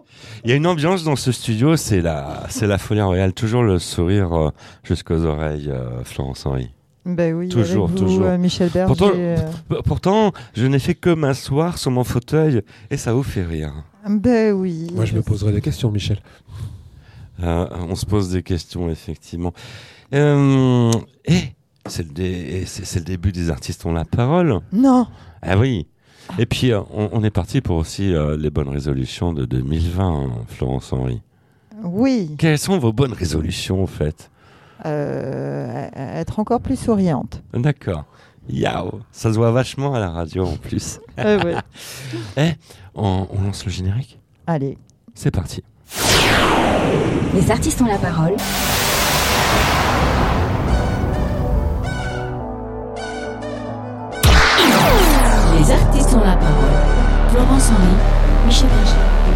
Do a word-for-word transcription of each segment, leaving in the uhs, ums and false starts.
Il y a une ambiance dans ce studio, c'est la, c'est la folie royale. Toujours le sourire euh, jusqu'aux oreilles, euh, Florence Henry. Ben oui, toujours, avec vous, toujours. Euh, Michel Berger. Pourtant, euh... pourtant, je n'ai fait que m'asseoir sur mon fauteuil et ça vous fait rire. Ben oui. Moi, je me poserai des questions, Michel. Euh, on se pose des questions, effectivement. Euh, et c'est le, dé- c'est, c'est le début des artistes ont la parole. Non. Ah oui. Et puis, euh, on, on est parti pour aussi euh, les bonnes résolutions de deux mille vingt, hein, Florence Henry. Oui. Quelles sont vos bonnes résolutions, en fait ? Euh, être encore plus souriante. D'accord. Yao. Ça se voit vachement à la radio, en plus. Euh, ouais. Eh, on, on lance le générique ? Allez. C'est parti. Les artistes ont la parole. Les artistes ont la parole. Florence Henry, Michel Berger.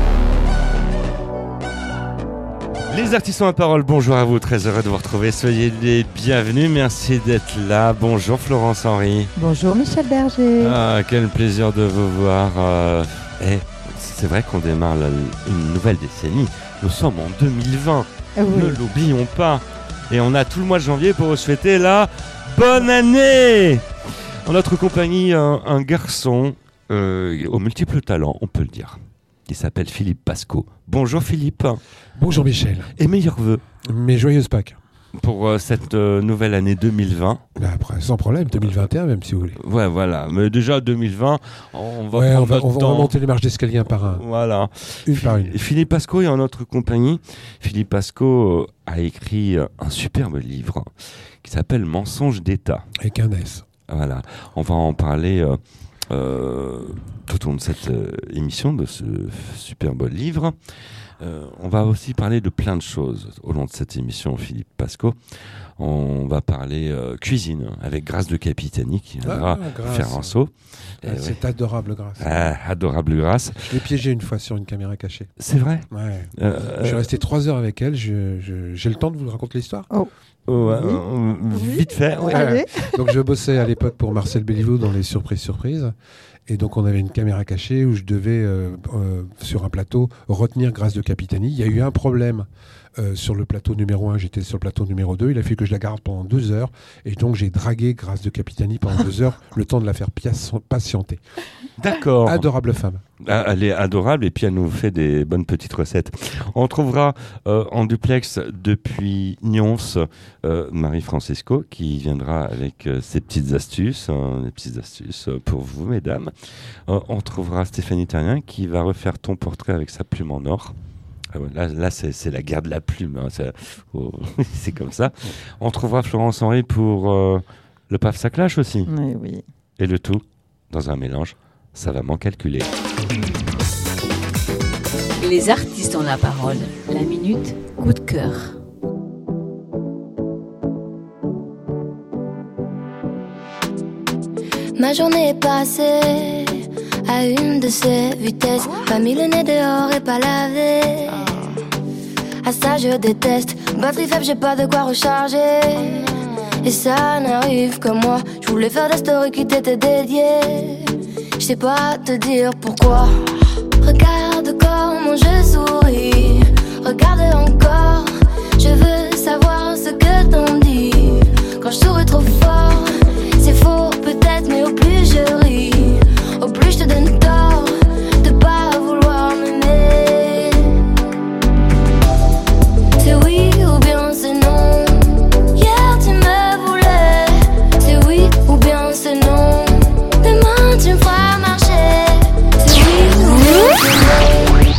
Les artistes ont la parole, bonjour à vous, très heureux de vous retrouver, soyez les bienvenus, merci d'être là. Bonjour Florence Henry. Bonjour Michel Berger. Ah, quel plaisir de vous voir. Euh, eh, c'est vrai qu'on démarre la- une nouvelle décennie, nous sommes en deux mille vingt, Ah oui. ne l'oublions pas. Et on a tout le mois de janvier pour vous souhaiter la bonne année. En notre compagnie, un, un garçon euh, aux multiples talents, on peut le dire. Il s'appelle Philippe Pasco. Bonjour Philippe. Bonjour, Michel. Et meilleurs vœux Mes joyeuses Pâques. pour euh, cette euh, nouvelle année deux mille vingt. Bah, après, sans problème, deux mille vingt et un même, si vous voulez. Ouais, voilà. Mais déjà deux mille vingt, on va Ouais, prendre on va, notre on va temps. monter les marches d'escalier un par un. Voilà. Une par une. Philippe Pasco est en notre compagnie. Philippe Pasco euh, a écrit euh, un superbe livre qui s'appelle Mensonges d'État. Avec un S. Voilà. On va en parler euh, euh, tout au long de cette euh, émission, de ce superbe livre. Euh, on va aussi parler de plein de choses au long de cette émission, Philippe Pasco. On va parler euh, cuisine avec Grâce de Capitani qui viendra Ah, Grâce. faire un saut. Ah, Eh c'est ouais. adorable, Grâce. Ah, adorable Grâce. Je l'ai piégée une fois sur une caméra cachée. C'est vrai. Ouais. Euh, Je suis resté trois heures avec elle. Je, je- j'ai le temps de vous raconter l'histoire. oh, ouais, Oui. euh, vite fait. ouais. Allez. Donc, je bossais à l'époque pour Marcel Béliveau dans les Surprises Surprises. Et donc, on avait une caméra cachée où je devais, euh, euh, sur un plateau, retenir Grâce de Capitani. Il y a eu un problème euh, sur le plateau numéro un. J'étais sur le plateau numéro deux. Il a fallu que je la garde pendant deux heures. Et donc, j'ai dragué Grâce de Capitani pendant deux heures, le temps de la faire piace- patienter. D'accord. Adorable femme. Ah, elle est adorable et puis elle nous fait des bonnes petites recettes. On trouvera euh, en duplex depuis Nyons euh, Marie-Francesco qui viendra avec euh, ses petites astuces, hein, des petites astuces euh, pour vous mesdames. Euh, on trouvera Stéphanie Terrien qui va refaire ton portrait avec sa plume en or. Ah ouais, Là, là c'est, c'est la guerre de la plume, hein, c'est, oh, c'est comme ça. On trouvera Florence Henry pour euh, le paf ça clash aussi. Oui, oui. Et le tout dans un mélange savamment calculé. Les artistes ont la parole. La minute coup de cœur. Ma journée est passée à une de ces vitesses. Pas mis le nez dehors et pas lavé. À ça je déteste. Batterie faible, j'ai pas de quoi recharger. Et ça n'arrive que moi. Je voulais faire des stories qui t'étaient dédiées. Je sais pas te dire pourquoi. Regarde comment je souris. Regarde encore. Je veux savoir ce que t'en dis. Quand je souris trop fort, c'est faux peut-être, mais au plus je ris, au plus je te donne tort de pas vouloir m'aimer. C'est oui ou bien c'est non. Hier tu me voulais. C'est oui ou bien c'est non. Demain tu me feras marcher. C'est oui ou bien c'est non.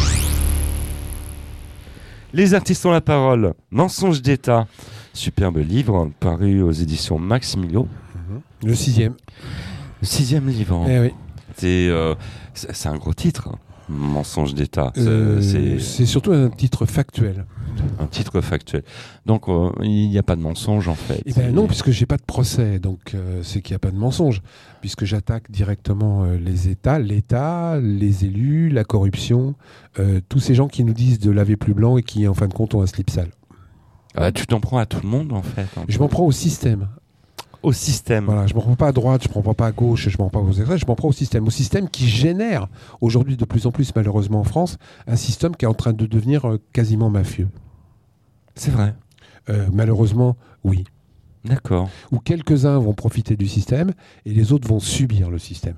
Les artistes ont la parole. Mensonges d'État. Superbe livre paru aux éditions Max Milo. Le sixième. Le sixième livre. Eh oui. C'est, euh, c'est, c'est un gros titre. hein. Mensonges d'État. C'est, Euh, c'est c'est surtout un titre factuel. un titre factuel. Donc euh, il n'y a pas de mensonge en fait. Eh ben C'est- non, puisque j'ai pas de procès, donc euh, c'est qu'il n'y a pas de mensonge, puisque j'attaque directement euh, les États, l'État, les élus, la corruption, euh, tous ces gens qui nous disent de laver plus blanc et qui en fin de compte ont un slip sale. Ah, tu t'en prends à tout le monde en fait. hein. Je m'en prends au système. au système. Voilà, je ne m'en prends pas à droite, je ne m'en prends pas à gauche, je ne m'en prends pas aux extrêmes, je m'en prends au système. Au système qui génère, aujourd'hui de plus en plus malheureusement en France, un système qui est en train de devenir euh, quasiment mafieux. C'est vrai. Euh, malheureusement, oui. D'accord. Où quelques-uns vont profiter du système et les autres vont subir le système.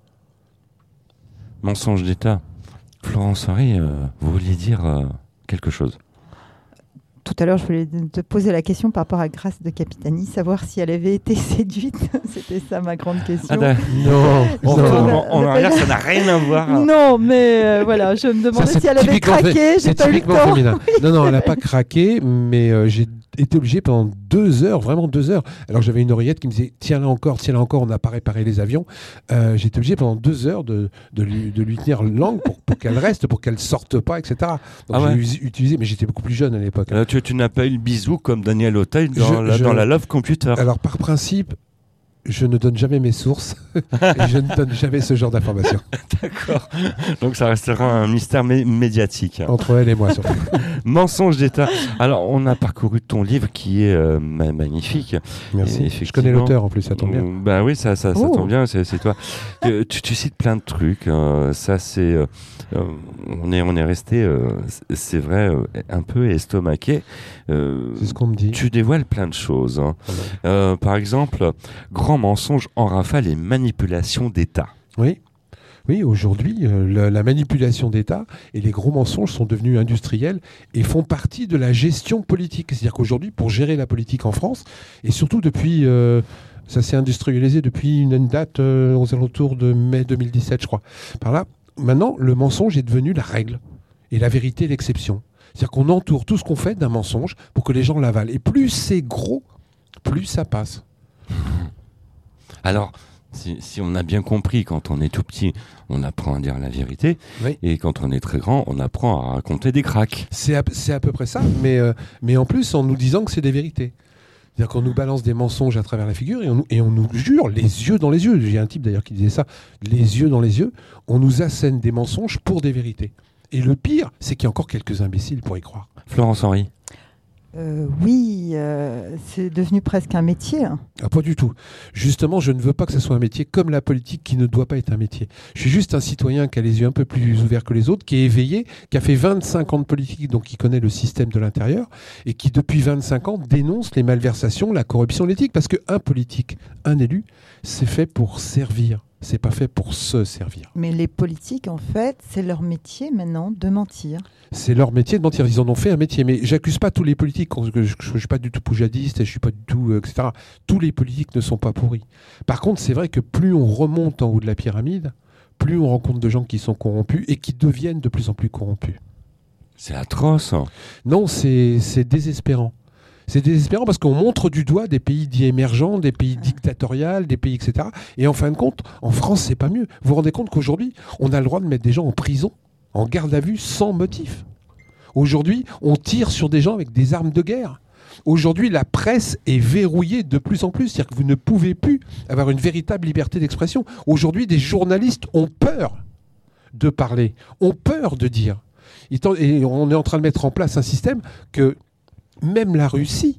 Mensonge d'État. Florence Henry, euh, vous vouliez dire euh, quelque chose? Tout à l'heure, je voulais te poser la question par rapport à Grâce de Capitani, savoir si elle avait été séduite. C'était ça ma grande question. Ah, da- Non, On Non. retourne en- en arrière, ça n'a rien à voir. Non, mais euh, voilà, je me demandais Ça, c'est si elle avait typiquement craqué. fait- J'ai C'est pas eu le typiquement temps. féminin. Non, non, elle n'a pas craqué, mais euh, j'ai été obligé pendant deux heures, vraiment deux heures. Alors j'avais une oreillette qui me disait tiens-la encore, tiens-la encore, on n'a pas réparé les avions. Euh, j'ai été obligé pendant deux heures de, de, lui, de lui tenir langue pour, pour qu'elle reste, pour qu'elle sorte pas, et cetera. Donc Ah ouais. j'ai us- utilisé, mais j'étais beaucoup plus jeune à l'époque. Euh, tu, tu n'as pas eu le bisou comme Daniel Auteuil dans, Je- la, je- dans la Love Computer. Alors par principe, je ne donne jamais mes sources et je ne donne jamais ce genre d'informations D'accord. Donc ça restera un mystère mé- médiatique. entre elle et moi surtout. Mensonge d'État. Alors on a parcouru ton livre qui est euh, ma- magnifique. Merci. Et Je connais effectivement- l'auteur en plus, ça tombe bien. Euh, Bah oui, ça, ça, ça Oh. tombe bien, c'est, c'est toi. Euh, tu, tu cites plein de trucs. euh, ça, c'est, euh, euh, on est, on est resté, euh, c'est- c'est vrai, euh, un peu estomaqué. Euh, C'est ce qu'on me dit. tu dévoiles plein de choses. hein. Euh, par exemple, grand mensonge en rafale et manipulation d'État. Oui. Oui, aujourd'hui, euh, la, la manipulation d'État et les gros mensonges sont devenus industriels et font partie de la gestion politique. C'est-à-dire qu'aujourd'hui, pour gérer la politique en France, et surtout depuis, euh, ça s'est industrialisé depuis une, une date euh, aux alentours de mai deux mille dix-sept, je crois. Par là, maintenant, le mensonge est devenu la règle et la vérité l'exception. C'est-à-dire qu'on entoure tout ce qu'on fait d'un mensonge pour que les gens l'avalent. Et plus c'est gros, plus ça passe. Alors, si, si on a bien compris, quand on est tout petit, on apprend à dire la vérité, Oui. et quand on est très grand, on apprend à raconter des cracks. C'est à, c'est à peu près ça, mais, euh, mais en plus en nous disant que c'est des vérités. C'est-à-dire qu'on nous balance des mensonges à travers la figure et on, nous- et on nous jure, les yeux dans les yeux, j'ai un type d'ailleurs qui disait ça, les yeux dans les yeux, on nous assène des mensonges pour des vérités. Et le pire, c'est qu'il y a encore quelques imbéciles pour y croire. Florence Henry. Euh, oui, euh, c'est devenu presque un métier. hein. Ah, pas du tout. Justement, je ne veux pas que ce soit un métier comme la politique qui ne doit pas être un métier. Je suis juste un citoyen qui a les yeux un peu plus ouverts que les autres, qui est éveillé, qui a fait vingt-cinq ans de politique, donc qui connaît le système de l'intérieur, et qui depuis vingt-cinq ans dénonce les malversations, la corruption, l'éthique. Parce qu'un politique, un élu, c'est fait pour servir. C'est pas fait pour se servir. Mais les politiques, en fait, c'est leur métier maintenant de mentir. C'est leur métier de mentir. Ils en ont fait un métier. Mais j'accuse pas tous les politiques. Je ne suis pas du tout poujadiste, je suis pas du tout, euh, et cetera. Tous les politiques ne sont pas pourris. Par contre, c'est vrai que plus on remonte en haut de la pyramide, plus on rencontre de gens qui sont corrompus et qui deviennent de plus en plus corrompus. C'est atroce. hein. Non, c'est c'est désespérant. C'est désespérant parce qu'on montre du doigt des pays dits émergents, des pays dictatoriaux, des pays, et cetera. Et en fin de compte, en France, c'est pas mieux. Vous vous rendez compte qu'aujourd'hui, on a le droit de mettre des gens en prison, en garde à vue, sans motif. Aujourd'hui, on tire sur des gens avec des armes de guerre. Aujourd'hui, la presse est verrouillée de plus en plus. C'est-à-dire que vous ne pouvez plus avoir une véritable liberté d'expression. Aujourd'hui, des journalistes ont peur de parler, ont peur de dire. Et on est en train de mettre en place un système que même la Russie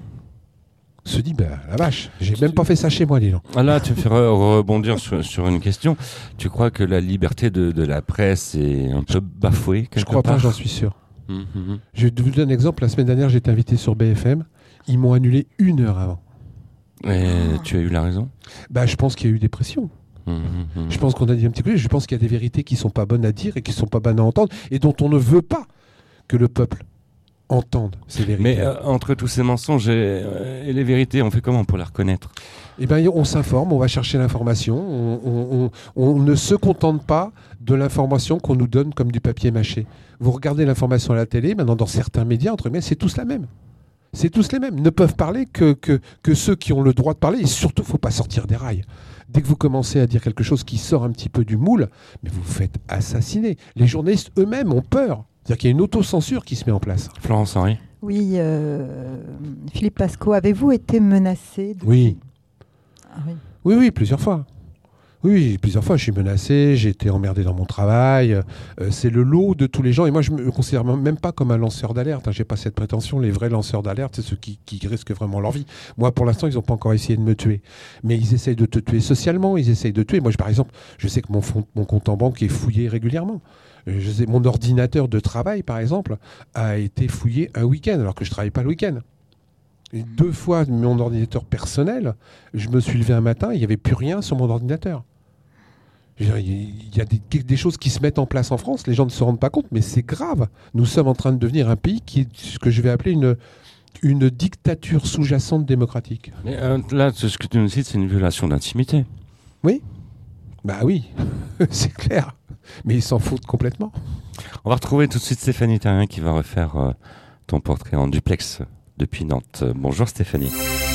se dit, bah, la vache, j'ai même pas fait ça chez moi, dis donc. Ah là, tu me fais re- rebondir sur, sur une question. Tu crois que la liberté de, de la presse est un peu bafouée quelque Je crois part pas, j'en suis sûr. Hum, hum, hum. Je vous donne un exemple. La semaine dernière, j'étais invité sur B F M. Ils m'ont annulé une heure avant. Et tu as eu la raison. Bah, je pense qu'il y a eu des pressions. Hum, hum, hum. Je pense qu'on a dit un petit peu. Je pense qu'il y a des vérités qui sont pas bonnes à dire et qui sont pas bonnes à entendre et dont on ne veut pas que le peuple entende ces vérités. Mais euh, entre tous ces mensonges et, euh, et les vérités, on fait comment pour les reconnaître? Eh ben, on s'informe, on va chercher l'information. On, on- on- on ne se contente pas de l'information qu'on nous donne comme du papier mâché. Vous regardez l'information à la télé, maintenant dans certains médias, entre guillemets, c'est tous la même. C'est tous les mêmes. Ne peuvent parler que, que, que ceux qui ont le droit de parler. Et surtout, il ne faut pas sortir des rails. Dès que vous commencez à dire quelque chose qui sort un petit peu du moule, mais vous vous faites assassiner. Les journalistes eux-mêmes ont peur. C'est-à-dire qu'il y a une autocensure qui se met en place. Florence Henry. Oui, euh, Philippe Pasco, avez-vous été menacé depuis... Oui. Ah oui. Oui, oui, plusieurs fois. Oui, Oui, plusieurs fois, je suis menacé, j'ai été emmerdé dans mon travail. Euh, c'est le lot de tous les gens. Et moi, je me considère même pas comme un lanceur d'alerte. Hein. Je n'ai pas cette prétention. Les vrais lanceurs d'alerte, c'est ceux qui, qui risquent vraiment leur vie. Moi, pour l'instant, ils n'ont pas encore essayé de me tuer. Mais ils essayent de te tuer socialement. Ils essayent de tuer. Moi, je, par exemple, je sais que mon, fond, mon compte en banque est fouillé régulièrement. Je sais, mon ordinateur de travail, par exemple, a été fouillé un week-end, alors que je ne travaille pas le week-end. Et deux fois, mon ordinateur personnel, je me suis levé un matin, il n'y avait plus rien sur mon ordinateur. Il y a des, des choses qui se mettent en place en France, les gens ne se rendent pas compte, mais c'est grave. Nous sommes en train de devenir un pays qui est ce que je vais appeler une, une dictature sous-jacente démocratique. Mais euh, là, ce que tu nous cites, c'est une violation d'intimité. Oui. Bah oui, c'est clair. Mais ils s'en foutent complètement. On va retrouver tout de suite Stéphanie Terrien qui va refaire euh, ton portrait en duplex depuis Nantes. Bonjour Stéphanie.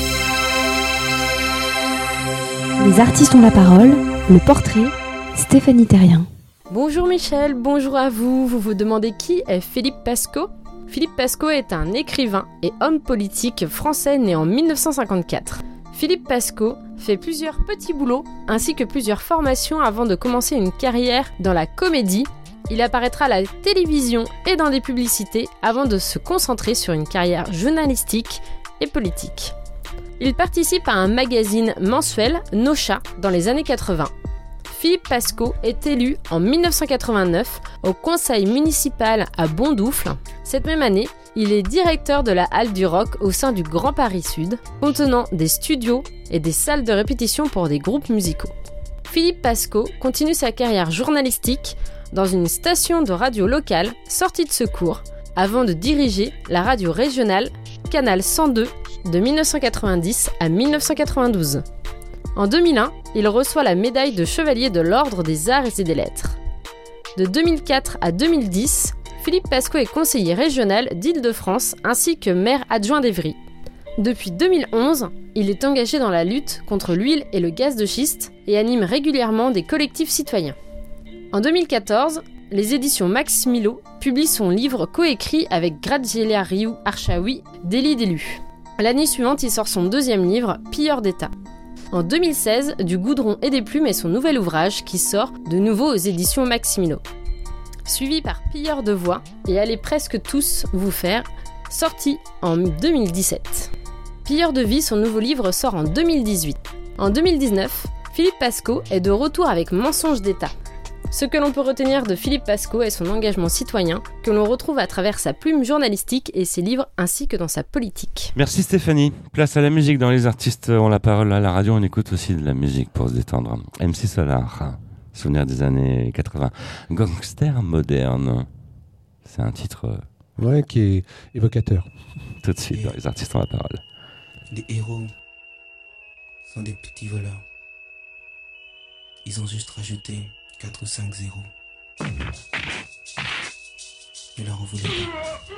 Les artistes ont la parole, le portrait, Stéphanie Terrien. Bonjour Michel, bonjour à vous. Vous vous demandez qui est Philippe Pascot ? Philippe Pascot est un écrivain et homme politique français né en mille neuf cent cinquante-quatre. Philippe Pascot fait plusieurs petits boulots ainsi que plusieurs formations avant de commencer une carrière dans la comédie. Il apparaîtra à la télévision et dans des publicités avant de se concentrer sur une carrière journalistique et politique. Il participe à un magazine mensuel, Nos Chats, dans les années quatre-vingts. Philippe Pascot est élu en mille neuf cent quatre-vingt-neuf au conseil municipal à Bondoufle. Cette même année, il est directeur de la Halle du Rock au sein du Grand Paris Sud, contenant des studios et des salles de répétition pour des groupes musicaux. Philippe Pascot continue sa carrière journalistique dans une station de radio locale sortie de secours, avant de diriger la radio régionale Canal cent deux de mille neuf cent quatre-vingt-dix à mille neuf cent quatre-vingt-douze. En deux mille un, il reçoit la médaille de chevalier de l'Ordre des Arts et des Lettres. De deux mille quatre à deux mille dix, Philippe Pascot est conseiller régional d'Île-de-France ainsi que maire adjoint d'Évry. Depuis deux mille onze, il est engagé dans la lutte contre l'huile et le gaz de schiste et anime régulièrement des collectifs citoyens. En deux mille quatorze, les éditions Max Milo publient son livre coécrit avec Graziella Rioux Archaoui, Délit d'élu. L'année suivante, il sort son deuxième livre, Pilleurs d'État. En deux mille seize, Du goudron et des plumes est son nouvel ouvrage qui sort de nouveau aux éditions Max Milo. Suivi par Pilleurs de voix et Allez presque tous vous faire, sorti en deux mille dix-sept. Pilleurs de vie, son nouveau livre sort en deux mille dix-huit. En deux mille dix-neuf, Philippe Pascot est de retour avec Mensonge d'État. Ce que l'on peut retenir de Philippe Pascot est son engagement citoyen, que l'on retrouve à travers sa plume journalistique et ses livres, ainsi que dans sa politique. Merci Stéphanie. Place à la musique. Dans Les artistes ont la parole à la radio, on écoute aussi de la musique pour se détendre. M C Solar, souvenir des années quatre-vingts. Gangster moderne. C'est un titre... Ouais, qui est évocateur. Tout de suite, dans Les artistes ont la parole. Les héros sont des petits voleurs. Ils ont juste rajouté quatre ou cinq zéros. Ne leur en voulez pas.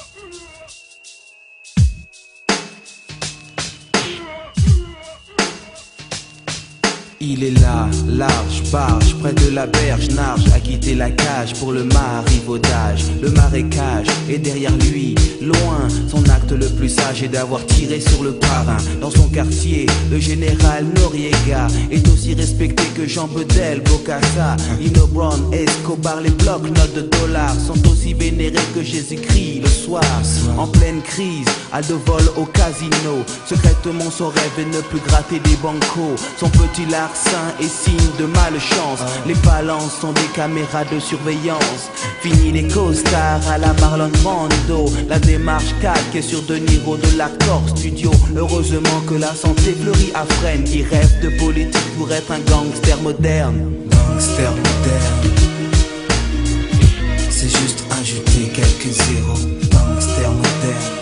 Il est là, large, barge, près de la berge, narge, a quitté la cage pour le marivaudage. Le marécage est derrière lui, loin, son acte le plus sage est d'avoir tiré sur le parrain. Dans son quartier, le général Noriega est aussi respecté que Jean Bedel, Bokassa, Nino Brown, Escobar. Les blocs notes de dollars sont aussi vénérés que Jésus-Christ le soir. En pleine crise, à de vol au casino, secrètement son rêve est ne plus gratter des bancos. Son petit larcin est signe de malchance. Les balances sont des caméras de surveillance. Fini les costards à la Marlon Brando. La démarche calque est sur De Niro de l'accord studio. Heureusement que la santé fleurit à Fresnes, qui rêve de politique pour être un gangster moderne. Gangster moderne, c'est juste ajouter quelques zéros. Gangster moderne.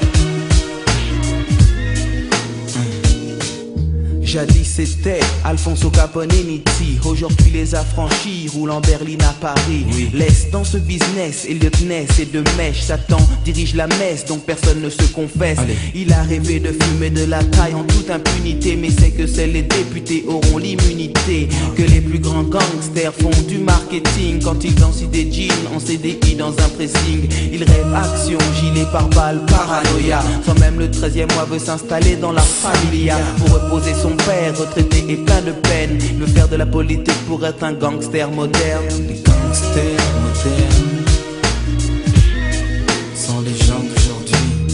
Jadis c'était Alfonso Caponeniti, aujourd'hui les affranchis roulent en berline à Paris. Oui. Laisse dans ce business, Elliot Ness et de mèche, Satan dirige la messe donc personne ne se confesse. Allez. Il a rêvé de fumer de la taille en toute impunité, mais c'est que seuls les députés auront l'immunité. Que les plus grands gangsters font du marketing quand ils dansent des jeans en C D I dans un pressing. Ils rêvent action, gilet par balle, paranoïa. Sans même le treizième mois veut s'installer dans la familia pour reposer son père, retraité et plein de peine, veut faire de la politique pour être un gangster moderne. Les gangsters modernes sont les gens d'aujourd'hui.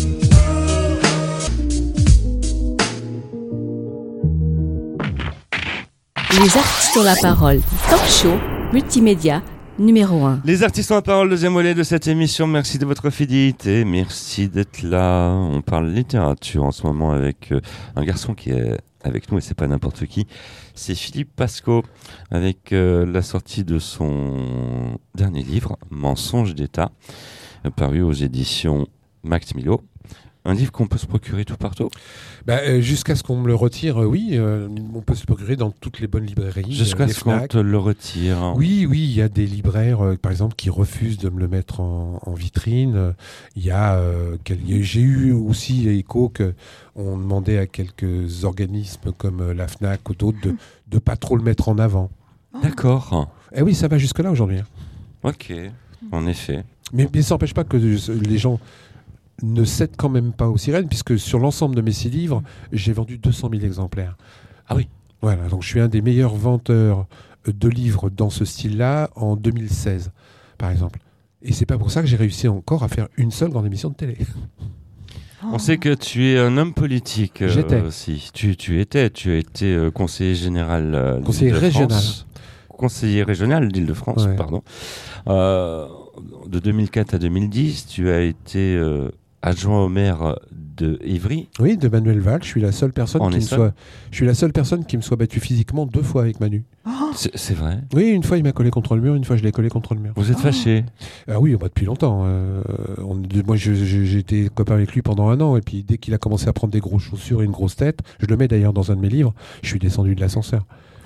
Les artistes ont la parole. Talk show, multimédia, numéro un. Les artistes ont la parole, deuxième volet de cette émission. Merci de votre fidélité, merci d'être là. On parle littérature en ce moment avec euh, un garçon qui est avec nous et c'est pas n'importe qui. C'est Philippe Pasco avec euh, la sortie de son dernier livre, Mensonges d'État, euh, paru aux éditions Max Milo. Un livre qu'on peut se procurer tout partout. Bah, euh, jusqu'à ce qu'on me le retire, euh, oui, euh, on peut se le procurer dans toutes les bonnes librairies. Jusqu'à euh, ce qu'on te le retire. Oui, oui, il y a des libraires, euh, par exemple, qui refusent de me le mettre en, en vitrine. Il y a, euh, quel, y a, j'ai eu aussi écho qu'on demandait à quelques organismes comme euh, la Fnac ou d'autres de ne pas trop le mettre en avant. D'accord. Eh oui, ça va jusque-là aujourd'hui. Ok, en effet. Mais, mais ça n'empêche pas que les gens ne cèdent quand même pas aux sirènes, puisque sur l'ensemble de mes six livres, j'ai vendu deux cent mille exemplaires. Ah oui. Voilà, donc je suis un des meilleurs vendeurs de livres dans ce style-là en deux mille seize, par exemple. Et c'est pas pour ça que j'ai réussi encore à faire une seule grande émission de télé. On sait que tu es un homme politique euh, J'étais. aussi. Tu, tu étais, tu as été euh, conseiller général euh, Conseiller régional. Conseiller régional d'Île-de-France, Ouais. pardon. Euh, de deux mille quatre à deux mille dix, tu as été euh, adjoint au maire de Évry. Oui, de Manuel Valls. Je suis la seule personne En qui me Essonne. soit, je suis la seule personne qui me soit battue physiquement deux fois avec Manu. C'est, c'est vrai. Oui, une fois il m'a collé contre le mur, une fois je l'ai collé contre le mur. Vous êtes fâchés. Ah oui, bah, depuis longtemps. Euh, on- de- moi, je- je- j'ai été copain avec lui pendant un an, et puis dès qu'il a commencé à prendre des grosses chaussures et une grosse tête, je le mets d'ailleurs dans un de mes livres, je suis descendu de l'ascenseur.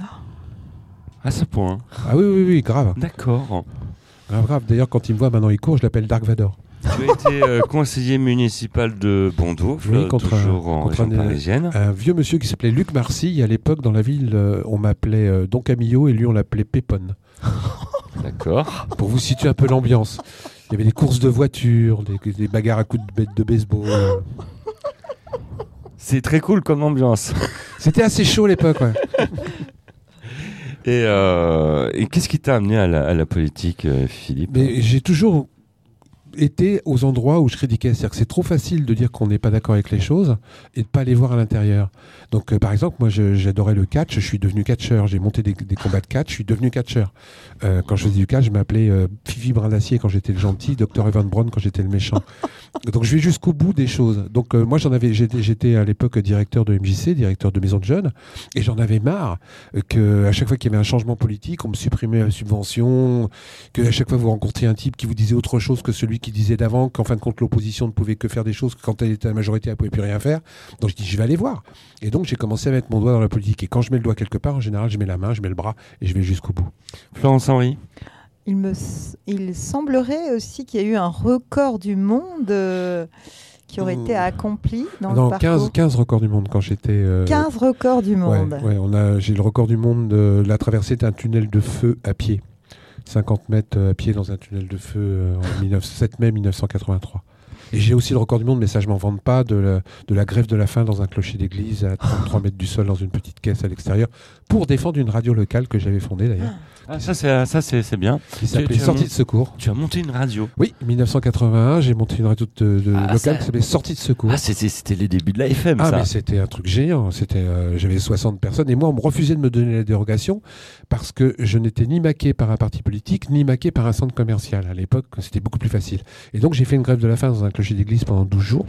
À ce point. Ah oui, oui, oui, grave. D'accord. Grave, grave. D'ailleurs, quand il me voit maintenant, il court, je l'appelle Dark Vador. Tu as été euh, conseiller municipal de Bondoufle, Oui, contre un- toujours en contre région un- parisienne. Un vieux monsieur qui s'appelait Luc Marcy. À l'époque, dans la ville, euh, on m'appelait euh, Don Camillo, et lui, on l'appelait Pépone. D'accord. Pour vous situer un peu l'ambiance. Il y avait des courses de voitures, des, des bagarres à coups de bête de baseball. euh. C'est très cool comme ambiance. C'était assez chaud à l'époque, ouais. Et, euh, et qu'est-ce qui t'a amené à la, à la politique, euh, Philippe? Mais j'ai toujours été aux endroits où je critiquais. C'est-à-dire que c'est trop facile de dire qu'on n'est pas d'accord avec les choses et de pas aller voir à l'intérieur. Donc, euh, par exemple, moi, je- j'adorais le catch. Je suis devenu catcheur. J'ai monté des, des combats de catch. Je suis devenu catcheur. Euh, quand je faisais du catch, je m'appelais euh, Fifi Brin d'Acier quand j'étais le gentil, docteur Evan Brown quand j'étais le méchant. Donc, je vais jusqu'au bout des choses. Donc, euh, moi, j'en avais. J'étais, j'étais à l'époque directeur de M J C, directeur de maison de jeunes, et j'en avais marre euh, que à chaque fois qu'il y avait un changement politique, on me supprimait la subvention, que à chaque fois vous rencontriez un type qui vous disait autre chose que celui qui disait d'avant, qu'en fin de compte l'opposition ne pouvait que faire des choses, que quand elle était à la majorité, elle ne pouvait plus rien faire. Donc je dis, je vais aller voir. Et donc j'ai commencé à mettre mon doigt dans la politique. Et quand je mets le doigt quelque part, en général, je mets la main, je mets le bras et je vais jusqu'au bout. Florence Henry. Il, me, s- il semblerait aussi qu'il y a eu un record du monde euh, qui aurait Mmh. été accompli dans non, le parcours. quinze, quinze records du monde quand j'étais... euh, quinze records du monde. Ouais, ouais, on a, j'ai le record du monde de la traversée d'un tunnel de feu à pied. cinquante mètres euh, à pied dans un tunnel de feu euh, en dix-neuf sept mai mille neuf cent quatre-vingt-trois. Et j'ai aussi le record du monde, mais ça je m'en vante pas, de la, de la grève de la faim dans un clocher d'église à trente-trois mètres du sol dans une petite caisse à l'extérieur pour défendre une radio locale que j'avais fondée d'ailleurs, Ah, ça, c'est, ça c'est, c'est bien. qui s'appelait tu as Sortie mon- de secours. Tu as monté une radio. Oui, mille neuf cent quatre-vingt-un, j'ai monté une radio de, de Ah, locale ça- qui s'appelait Sortie de secours. Ah, c'était, c'était les débuts de la F M, Ah, ça. mais c'était un truc géant. C'était, euh, j'avais soixante personnes et moi, on me refusait de me donner la dérogation parce que je n'étais ni maqué par un parti politique, ni maqué par un centre commercial. À l'époque, c'était beaucoup plus facile. Et donc, j'ai fait une grève de la faim dans un clocher d'église pendant douze jours.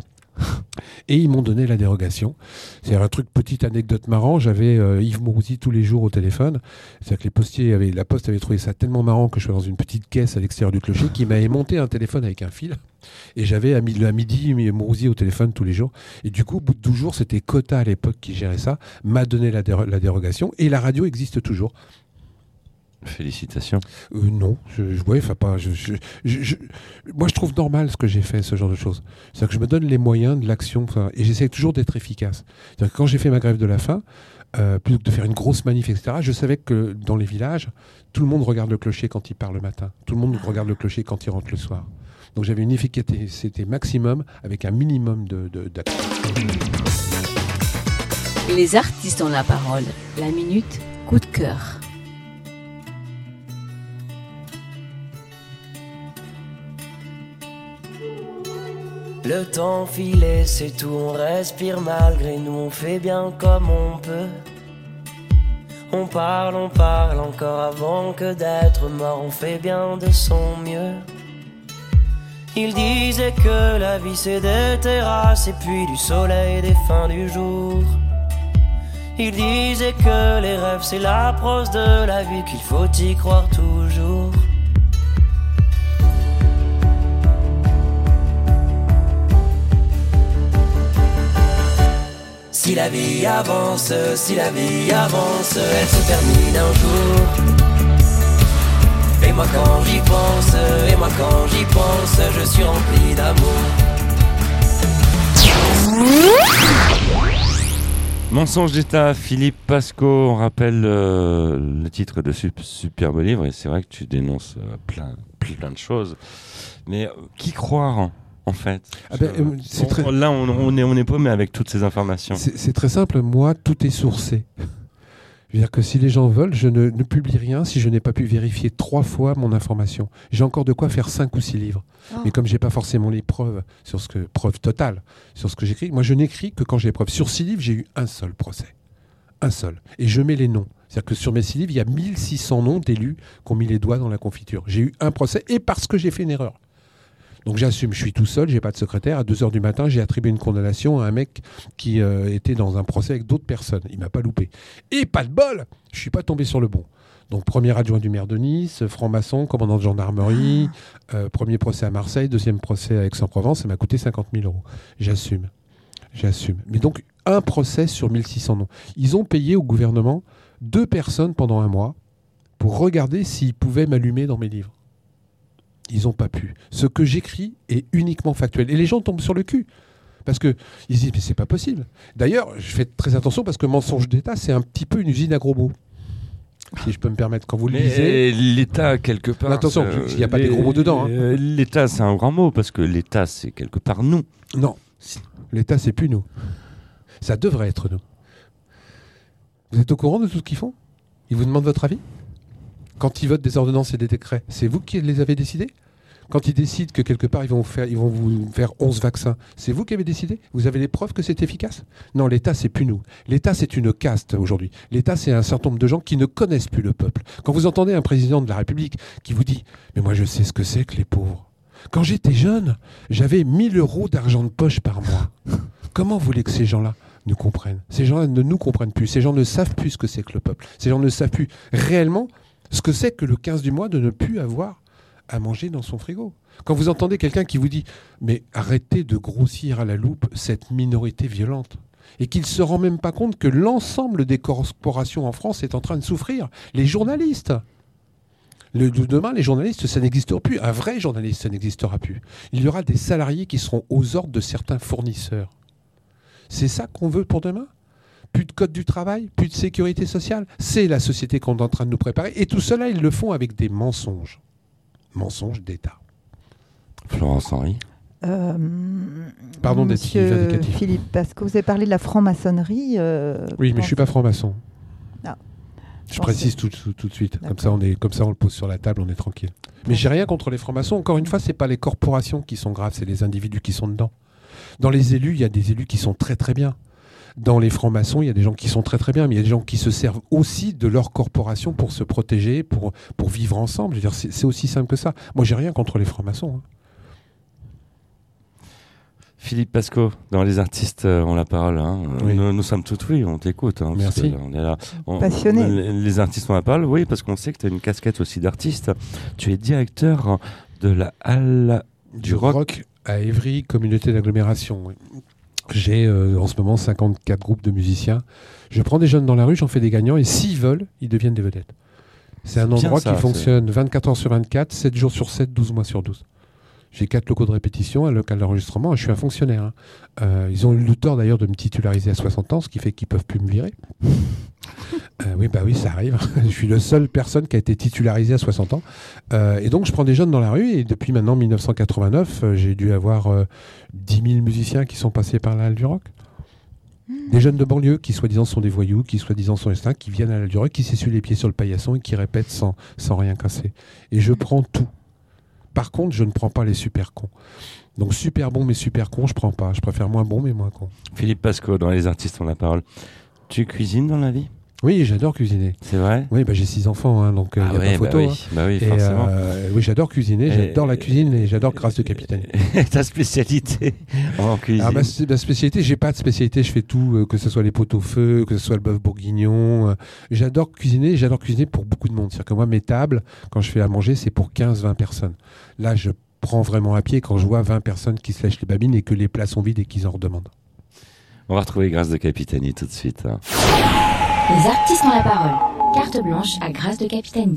Et ils m'ont donné la dérogation. C'est un truc, petite anecdote marrant. J'avais euh, Yves Mourouzi tous les jours au téléphone. C'est-à-dire que les postiers avaient, la poste avait trouvé ça tellement marrant que je sois dans une petite caisse à l'extérieur du clocher qui m'avait monté un téléphone avec un fil. Et j'avais à, mi- à midi Mourouzi au téléphone tous les jours. Et du coup, au bout de douze jours, c'était Cota à l'époque qui gérait ça, m'a donné la, déro- la dérogation. Et la radio existe toujours. Félicitations. Euh, non, je, je, ouais, enfin pas. Je, je, je, je- moi, je trouve normal ce que j'ai fait, ce genre de choses. C'est-à-dire que je me donne les moyens de l'action, enfin, et j'essaie toujours d'être efficace. C'est-à-dire que quand j'ai fait ma grève de la faim, euh, plutôt que de faire une grosse manif, et cetera, je savais que dans les villages, tout le monde regarde le clocher quand il part le matin. Tout le monde regarde le clocher quand il rentre le soir. Donc j'avais une efficacité maximum avec un minimum de, de, d'action. Les artistes ont la parole. La minute, coup de cœur. Le temps filé, c'est tout, on respire malgré nous, on fait bien comme on peut. On parle, on parle encore avant que d'être mort, on fait bien de son mieux. Il disait que la vie c'est des terrasses et puis du soleil, des fins du jour. Il disait que les rêves c'est la prose de la vie, qu'il faut y croire toujours. Si la vie avance, si la vie avance, elle se termine un jour. Et moi quand j'y pense, et moi quand j'y pense, je suis rempli d'amour. Mensonge d'État, Philippe Pasco, on rappelle euh, le titre de ce superbe livre, et c'est vrai que tu dénonces euh, plein, plein de choses. Mais euh, qui croire en fait ah ben, euh, c'est on, très... Là, on, on est, on est paumé avec toutes ces informations. C'est, c'est très simple, moi, tout est sourcé. Je veux dire que si les gens veulent, je ne, ne publie rien si je n'ai pas pu vérifier trois fois mon information. J'ai encore de quoi faire cinq ou six livres. Oh. Mais comme j'ai pas forcément les preuves, sur ce que, preuves totales sur ce que j'écris, moi je n'écris que quand j'ai les preuves. Sur six livres, j'ai eu un seul procès. Un seul. Et je mets les noms. C'est-à-dire que sur mes six livres, il y a mille six cents noms d'élus qui ont mis les doigts dans la confiture. J'ai eu un procès et parce que j'ai fait une erreur. Donc j'assume, je suis tout seul, j'ai pas de secrétaire. À deux heures du matin, j'ai attribué une condamnation à un mec qui euh, était dans un procès avec d'autres personnes. Il m'a pas loupé. Et pas de bol, je suis pas tombé sur le bon. Donc premier adjoint du maire de Nice, franc-maçon, commandant de gendarmerie, euh, premier procès à Marseille, deuxième procès à Aix-en-Provence, ça m'a coûté cinquante mille euros. J'assume, j'assume. Mais donc un procès sur mille six cents noms. Ils ont payé au gouvernement deux personnes pendant un mois pour regarder s'ils pouvaient m'allumer dans mes livres. Ils n'ont pas pu. Ce que j'écris est uniquement factuel. Et les gens tombent sur le cul. Parce qu'ils se disent, mais c'est pas possible. D'ailleurs, je fais très attention parce que Mensonge d'État, c'est un petit peu une usine à gros mots. Si je peux me permettre, quand vous le mais lisez... L'État, quelque part... Attention, il n'y a pas les, des gros mots dedans. Hein. L'État, c'est un grand mot, parce que l'État, c'est quelque part nous. Non, l'État, c'est plus nous. Ça devrait être nous. Vous êtes au courant de tout ce qu'ils font ? Ils vous demandent votre avis ? Quand ils votent des ordonnances et des décrets, c'est vous qui les avez décidés ? Quand ils décident que quelque part ils vont, faire, ils vont vous faire onze vaccins, c'est vous qui avez décidé ? Vous avez les preuves que c'est efficace ? Non, l'État, c'est plus nous. L'État, c'est une caste aujourd'hui. L'État, c'est un certain nombre de gens qui ne connaissent plus le peuple. Quand vous entendez un président de la République qui vous dit « Mais moi, je sais ce que c'est que les pauvres. Quand j'étais jeune, j'avais mille euros d'argent de poche par mois. » Comment voulez que ces gens-là nous comprennent ? Ces gens-là ne nous comprennent plus. Ces gens ne savent plus ce que c'est que le peuple. Ces gens ne savent plus réellement ce que c'est que le quinze du mois de ne plus avoir à manger dans son frigo. Quand vous entendez quelqu'un qui vous dit « Mais arrêtez de grossir à la loupe cette minorité violente » et qu'il ne se rend même pas compte que l'ensemble des corporations en France est en train de souffrir. Les journalistes. Le, demain, les journalistes, ça n'existera plus. Un vrai journaliste, ça n'existera plus. Il y aura des salariés qui seront aux ordres de certains fournisseurs. C'est ça qu'on veut pour demain ? Plus de code du travail, plus de sécurité sociale. C'est la société qu'on est en train de nous préparer. Et tout cela, ils le font avec des mensonges. Mensonges d'État. Florence Henry. Euh, Pardon d'être si vindicatif. Philippe Pasco, vous avez parlé de la franc-maçonnerie. Euh, oui, mais je ne suis pas franc-maçon. Ah. Je Pensez. précise tout, tout, tout de suite. Comme ça, on est, comme ça, on le pose sur la table, on est tranquille. Mais j'ai rien contre les francs-maçons. Encore une fois, ce n'est pas les corporations qui sont graves, c'est les individus qui sont dedans. Dans les élus, il y a des élus qui sont très très bien. Dans les francs-maçons, il y a des gens qui sont très très bien, mais il y a des gens qui se servent aussi de leur corporation pour se protéger, pour, pour vivre ensemble. Je veux dire, c'est, c'est aussi simple que ça. Moi, j'ai rien contre les francs-maçons. Hein. Philippe Pasco, dans Les Artistes euh, ont la parole. Hein. Oui. Nous, nous sommes tout oui, on t'écoute. Hein, Merci. Là, on est là. On, Passionné. On, les Artistes ont la parole, oui, parce qu'on sait que tu as une casquette aussi d'artiste. Tu es directeur de la Halle du, du rock. rock à Évry, communauté d'agglomération. Oui. J'ai euh, en ce moment cinquante-quatre groupes de musiciens. Je prends des jeunes dans la rue, j'en fais des gagnants, et s'ils veulent, ils deviennent des vedettes. C'est, c'est un endroit ça, qui c'est... fonctionne vingt-quatre heures sur vingt-quatre, sept jours sur sept, douze mois sur douze. J'ai quatre locaux de répétition, un local d'enregistrement, je suis un fonctionnaire. Hein. Euh, ils ont eu le tort d'ailleurs de me titulariser à soixante ans, ce qui fait qu'ils ne peuvent plus me virer. euh, oui, bah oui, ça arrive. Je suis la seule personne qui a été titularisée à soixante ans. Euh, et donc, je prends des jeunes dans la rue, et depuis maintenant mille neuf cent quatre-vingt-neuf, euh, j'ai dû avoir euh, dix mille musiciens qui sont passés par la Halle du Rock. Des jeunes de banlieue qui soi-disant sont des voyous, qui soi-disant sont instincts, qui viennent à la durée, qui s'essuient les pieds sur le paillasson et qui répètent sans, sans rien casser. Et je prends tout. Par contre, je ne prends pas les super cons. Donc super bon mais super con, je prends pas. Je préfère moins bon mais moins con. Philippe Pasco, dans Les Artistes ont la parole. Tu cuisines dans la vie ? Oui, j'adore cuisiner. C'est vrai ? Oui, bah, j'ai six enfants, hein, donc il euh, ah n'y a ouais, pas photo. Bah oui, hein. bah oui et, forcément. Euh, oui, j'adore cuisiner, et... j'adore la cuisine et j'adore Grâce de Capitanie. Ta spécialité en cuisine ? Ah, ma, ma spécialité, j'ai pas de spécialité, je fais tout, euh, que ce soit les pot-au-feu, que ce soit le bœuf bourguignon. Euh, j'adore cuisiner, j'adore cuisiner pour beaucoup de monde. C'est-à-dire que moi, mes tables, quand je fais à manger, c'est pour quinze vingt personnes. Là, je prends vraiment à pied quand je vois vingt personnes qui se lèchent les babines et que les plats sont vides et qu'ils en redemandent. On va retrouver Grâce de Capitanie tout de suite. Hein. Les artistes ont la parole. Carte blanche à Grâce de Capitanie.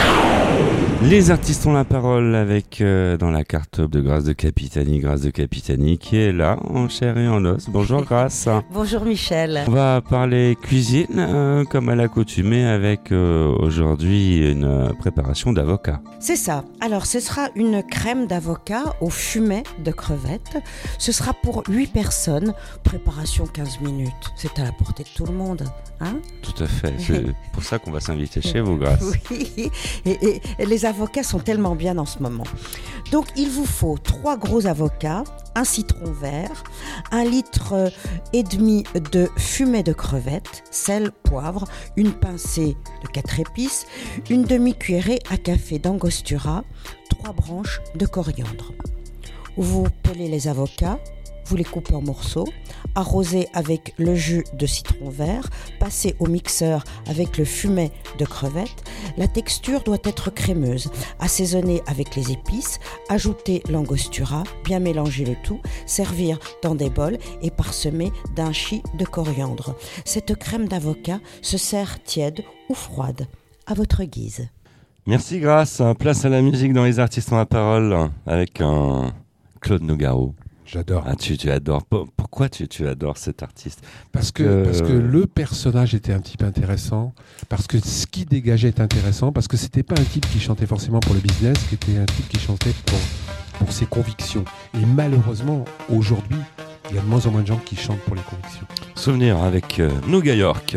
Les artistes ont la parole avec, euh, dans la carte de Grâce de Capitanie, Grâce de Capitanie qui est là, en chair et en os. Bonjour Grâce. Bonjour Michel. On va parler cuisine, euh, comme à l'accoutumée, avec euh, aujourd'hui une euh, préparation d'avocat. C'est ça. Alors ce sera une crème d'avocat au fumet de crevettes. Ce sera pour huit personnes. Préparation quinze minutes. C'est à la portée de tout le monde. Hein ? Tout à fait. C'est pour ça qu'on va s'inviter chez vous, Grâce. Oui. Et, et, et les avocats sont tellement bien en ce moment. Donc il vous faut trois gros avocats, un citron vert, un litre et demi de fumet de crevettes, sel, poivre, une pincée de quatre épices, une demi-cuillerée à café d'angostura, trois branches de coriandre. Vous pelez les avocats, vous les coupez en morceaux, arrosez avec le jus de citron vert, passez au mixeur avec le fumet de crevettes. La texture doit être crémeuse. Assaisonnez avec les épices, ajoutez l'angostura, bien mélanger le tout, servir dans des bols et parsemer d'un chi de coriandre. Cette crème d'avocat se sert tiède ou froide, à votre guise. Merci Grâce. Place à la musique dans Les Artistes ont la parole avec un Claude Nougaro. J'adore. Ah, tu, tu adores. Pourquoi tu, tu adores cet artiste ? Parce que, euh... parce que le personnage était un type intéressant, parce que ce qui dégageait est intéressant, parce que c'était pas un type qui chantait forcément pour le business, c'était un type qui chantait pour, pour ses convictions. Et malheureusement, aujourd'hui, il y a de moins en moins de gens qui chantent pour les convictions. Souvenir avec euh, Nougat York.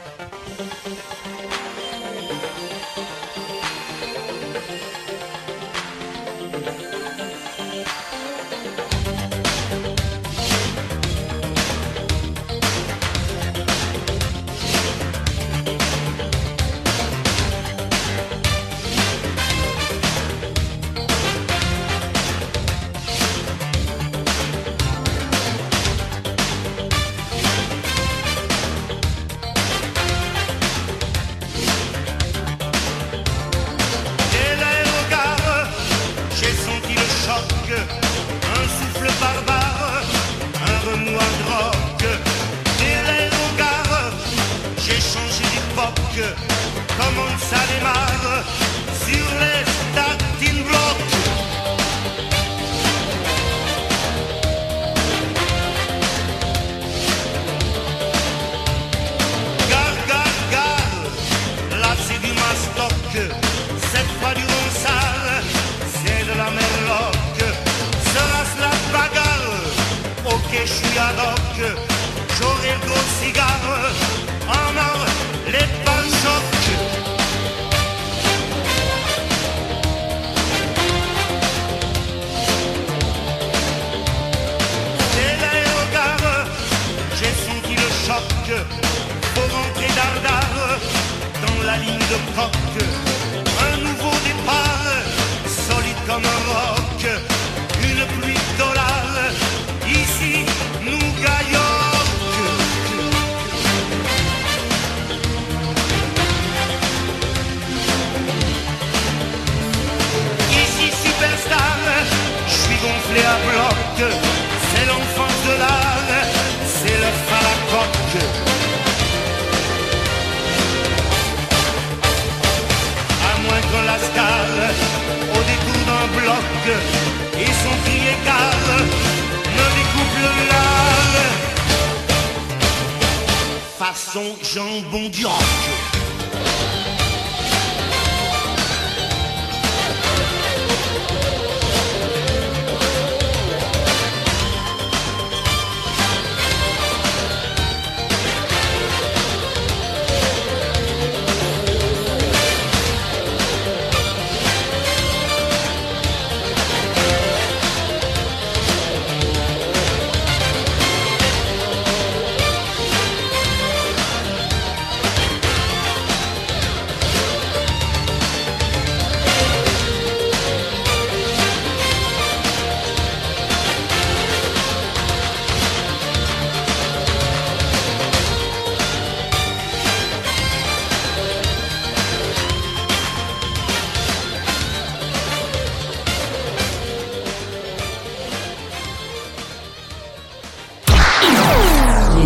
Jambon d'York.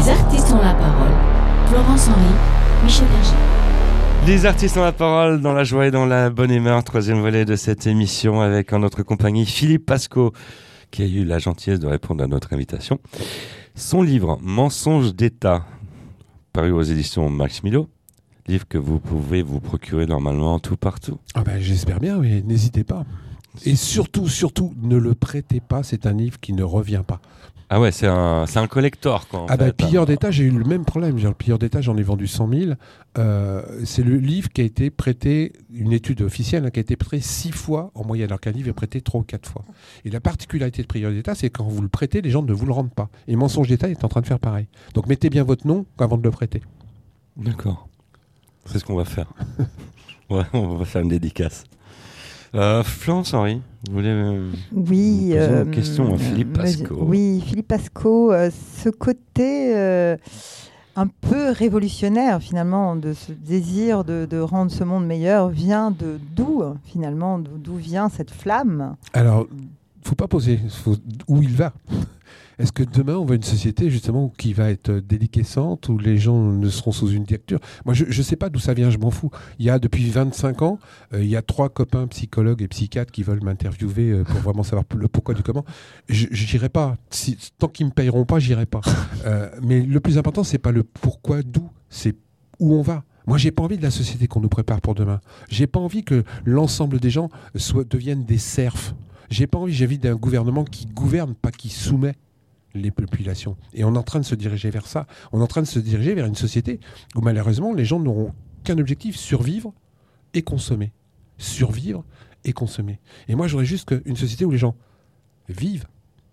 Les artistes ont la parole. Florence Henry, Michel Berger. Les artistes ont la parole dans la joie et dans la bonne humeur. Troisième volet de cette émission avec en notre compagnie Philippe Pascot, qui a eu la gentillesse de répondre à notre invitation. Son livre « Mensonges d'État », paru aux éditions Max Milo, livre que vous pouvez vous procurer normalement tout partout. Ah ben, j'espère bien, mais n'hésitez pas. Et surtout, surtout, ne le prêtez pas, c'est un livre qui ne revient pas. Ah ouais, c'est un, c'est un collector, quoi. Ah ben, Pilleur d'État, j'ai eu le même problème. Genre, le Pilleur d'État, j'en ai vendu cent mille. Euh, c'est le livre qui a été prêté, une étude officielle, hein, qui a été prêtée six fois en moyenne, alors qu'un livre est prêté trois ou quatre fois. Et la particularité de Pilleur d'État, c'est que quand vous le prêtez, les gens ne vous le rendent pas. Et Mensonges d'État est en train de faire pareil. Donc mettez bien votre nom avant de le prêter. D'accord. C'est ce qu'on va faire. Ouais, on va faire une dédicace. Euh, Florence Henry, vous voulez euh, oui, poser euh, une question à Philippe Pascot. Oui, Philippe Pascot, euh, ce côté euh, un peu révolutionnaire finalement de ce désir de, de rendre ce monde meilleur vient de d'où finalement, d'où vient cette flamme? Alors, faut pas poser faut, où il va. Est-ce que demain, on veut une société justement qui va être déliquescente, où les gens ne seront sous une dictature? Moi, je ne sais pas d'où ça vient, je m'en fous. Il y a depuis vingt-cinq ans, euh, il y a trois copains psychologues et psychiatres qui veulent m'interviewer euh, pour vraiment savoir le pourquoi du comment. Je n'irai pas. Si, tant qu'ils ne me payeront pas, j'irai pas. Euh, mais le plus important, c'est pas le pourquoi, d'où, c'est où on va. Moi, j'ai pas envie de la société qu'on nous prépare pour demain. J'ai pas envie que l'ensemble des gens soient, deviennent des serfs. J'ai pas envie, j'ai envie d'un gouvernement qui gouverne, pas qui soumet les populations. Et on est en train de se diriger vers ça. On est en train de se diriger vers une société où malheureusement les gens n'auront qu'un objectif, survivre et consommer. Survivre et consommer. Et moi j'aurais juste une société où les gens vivent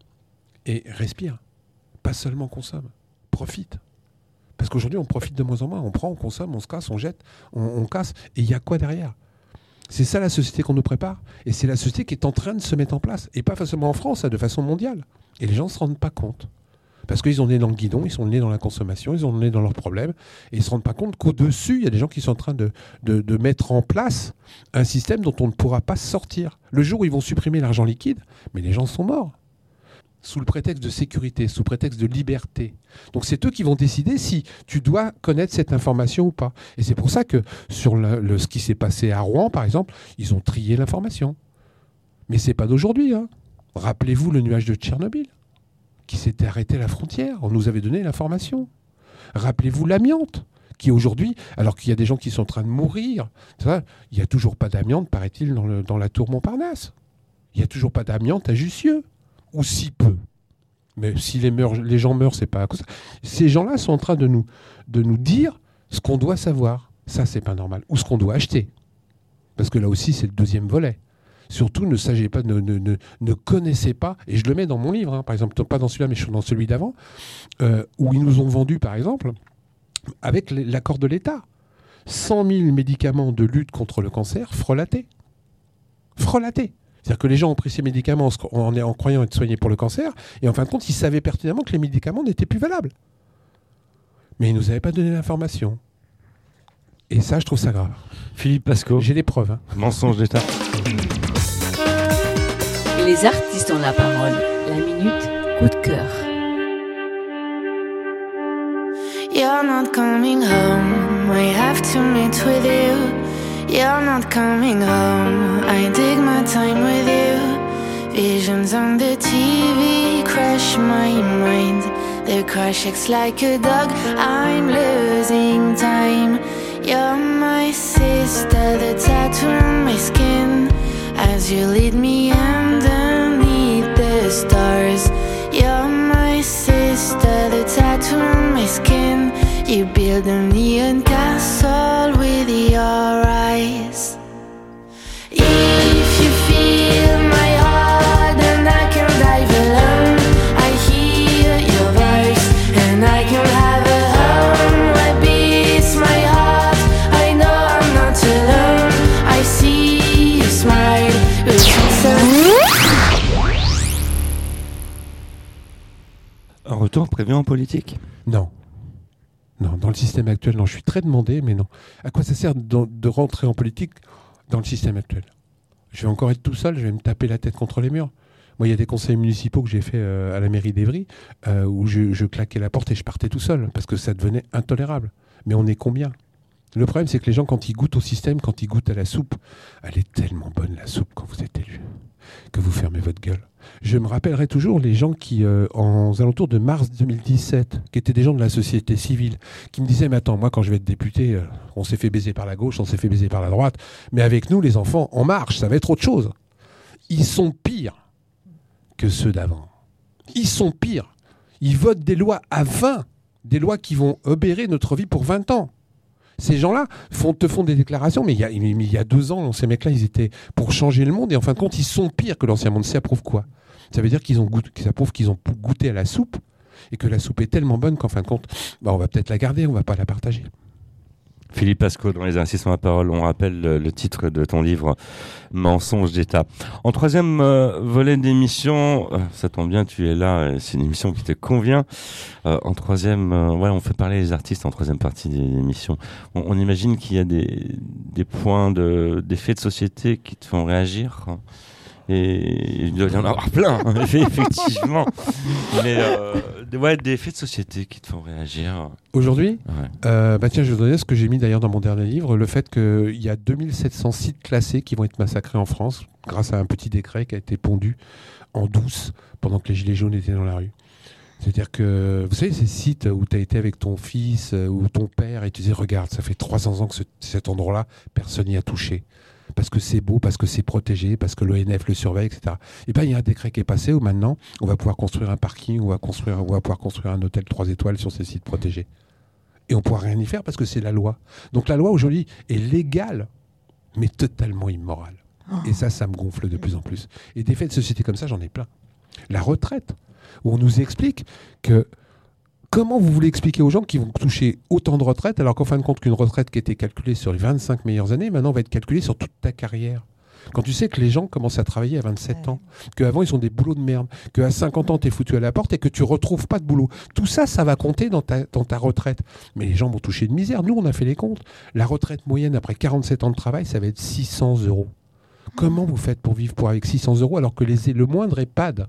et respirent. Pas seulement consomment. Profitent. Parce qu'aujourd'hui on profite de moins en moins. On prend, on consomme, on se casse, on jette, on, on casse. Et il y a quoi derrière ? C'est ça la société qu'on nous prépare. Et c'est la société qui est en train de se mettre en place. Et pas seulement en France, de façon mondiale. Et les gens ne se rendent pas compte. Parce qu'ils ont le nez dans le guidon, ils sont le nez dans la consommation, ils ont le nez dans leurs problèmes. Et ils ne se rendent pas compte qu'au-dessus, il y a des gens qui sont en train de, de, de mettre en place un système dont on ne pourra pas sortir. Le jour où ils vont supprimer l'argent liquide, mais les gens sont morts. Sous le prétexte de sécurité, sous prétexte de liberté. Donc c'est eux qui vont décider si tu dois connaître cette information ou pas. Et c'est pour ça que sur le, le, ce qui s'est passé à Rouen, par exemple, ils ont trié l'information. Mais ce n'est pas d'aujourd'hui, hein. Rappelez-vous le nuage de Tchernobyl, qui s'était arrêté à la frontière. On nous avait donné l'information. Rappelez-vous l'amiante, qui aujourd'hui, alors qu'il y a des gens qui sont en train de mourir, ça, il n'y a toujours pas d'amiante, paraît-il, dans, le, dans la tour Montparnasse. Il n'y a toujours pas d'amiante à Jussieu. Ou si peu. Mais si les, meurent, les gens meurent, c'est pas à cause de ça. Ces gens-là sont en train de nous, de nous dire ce qu'on doit savoir. Ça, c'est pas normal. Ou ce qu'on doit acheter. Parce que là aussi, c'est le deuxième volet. Surtout, ne saviez pas, ne, ne, ne, ne connaissez pas, et je le mets dans mon livre, hein, par exemple, pas dans celui-là, mais dans celui d'avant, euh, où ils nous ont vendu, par exemple, avec l'accord de l'État, cent mille médicaments de lutte contre le cancer frelatés. Frelatés. C'est-à-dire que les gens ont pris ces médicaments en, en croyant être soignés pour le cancer, et en fin de compte, ils savaient pertinemment que les médicaments n'étaient plus valables. Mais ils ne nous avaient pas donné l'information. Et ça, je trouve ça grave. Philippe Pascot. J'ai les preuves. Hein. Mensonges d'État. Les artistes ont la parole. La minute coup de cœur. You're not coming home, I have to meet with you. You're not coming home, I dig my time with you. Visions on the T V crush my mind. The crush acts like a dog, I'm losing time. You're my sister, the tattoo on my skin. As you lead me underneath the stars. You're my sister, the tattoo on my skin. You build a neon castle with your eyes. If you feel my heart, then I can dive alone. I hear your voice, and I can have a home where beats my heart. I know I'm not alone. I see you smile, but Un retour prévu en politique ? Non. Non, dans le système actuel, non. Je suis très demandé, mais non. À quoi ça sert de, de rentrer en politique dans le système actuel ? Je vais encore être tout seul, je vais me taper la tête contre les murs. Moi, il y a des conseils municipaux que j'ai fait euh, à la mairie d'Évry euh, où je, je claquais la porte et je partais tout seul parce que ça devenait intolérable. Mais on est combien ? Le problème, c'est que les gens, quand ils goûtent au système, quand ils goûtent à la soupe, elle est tellement bonne, la soupe, quand vous êtes élu, que vous fermez votre gueule. Je me rappellerai toujours les gens qui, euh, en aux alentours de mars deux mille dix-sept, qui étaient des gens de la société civile, qui me disaient, mais attends, moi, quand je vais être député, euh, on s'est fait baiser par la gauche, on s'est fait baiser par la droite, mais avec nous, les enfants, on marche, ça va être autre chose. Ils sont pires que ceux d'avant. Ils sont pires. Ils votent des lois à vingt, des lois qui vont obérer notre vie pour vingt ans. Ces gens-là font, te font des déclarations, mais il y a, il y a deux ans, ces mecs-là, ils étaient pour changer le monde, et en fin de compte, ils sont pires que l'ancien monde. Ça prouve quoi ? Ça veut dire qu'ils ont goûté, ça prouve qu'ils ont goûté à la soupe, et que la soupe est tellement bonne qu'en fin de compte, bah, on va peut-être la garder, on va pas la partager. Philippe Pasco, dans les Artistes ont la parole, on rappelle le, le titre de ton livre Mensonges d'État. En troisième euh, volet d'émission, euh, ça tombe bien, tu es là, euh, c'est une émission qui te convient. Euh, en troisième, euh, ouais, on fait parler les artistes en troisième partie de l'émission. On, on imagine qu'il y a des, des points de, des faits de société qui te font réagir. Et il doit y en avoir plein, effectivement. Mais euh, ouais, des faits de société qui te font réagir. Aujourd'hui, ouais. euh, bah tiens, je vais vous donner ce que j'ai mis d'ailleurs dans mon dernier livre, le fait qu'il y a deux mille sept cents sites classés qui vont être massacrés en France grâce à un petit décret qui a été pondu en douce pendant que les gilets jaunes étaient dans la rue. C'est-à-dire que, vous savez, ces sites où tu as été avec ton fils ou ton père et tu dis, regarde, ça fait trois cents ans que ce, cet endroit-là, personne n'y a touché. Parce que c'est beau, parce que c'est protégé, parce que l'O N F le surveille, et cetera. Et bien, il y a un décret qui est passé où maintenant, on va pouvoir construire un parking, on va, construire, on va pouvoir construire un hôtel trois étoiles sur ces sites protégés. Et on ne pourra rien y faire parce que c'est la loi. Donc la loi, aujourd'hui, est légale, mais totalement immorale. Oh. Et ça, ça me gonfle de plus en plus. Et des faits de société comme ça, j'en ai plein. La retraite, où on nous explique que comment vous voulez expliquer aux gens qui vont toucher autant de retraite alors qu'en fin de compte qu'une retraite qui était calculée sur les vingt-cinq meilleures années, maintenant va être calculée sur toute ta carrière. Quand tu sais que les gens commencent à travailler à vingt-sept ouais. ans, qu'avant ils ont des boulots de merde, qu'à cinquante ans t'es foutu à la porte et que tu retrouves pas de boulot. Tout ça, ça va compter dans ta, dans ta retraite. Mais les gens vont toucher de misère. Nous, on a fait les comptes. La retraite moyenne après quarante-sept ans de travail, ça va être six cents euros. Comment vous faites pour vivre pour avec six cents euros alors que les, le moindre EHPAD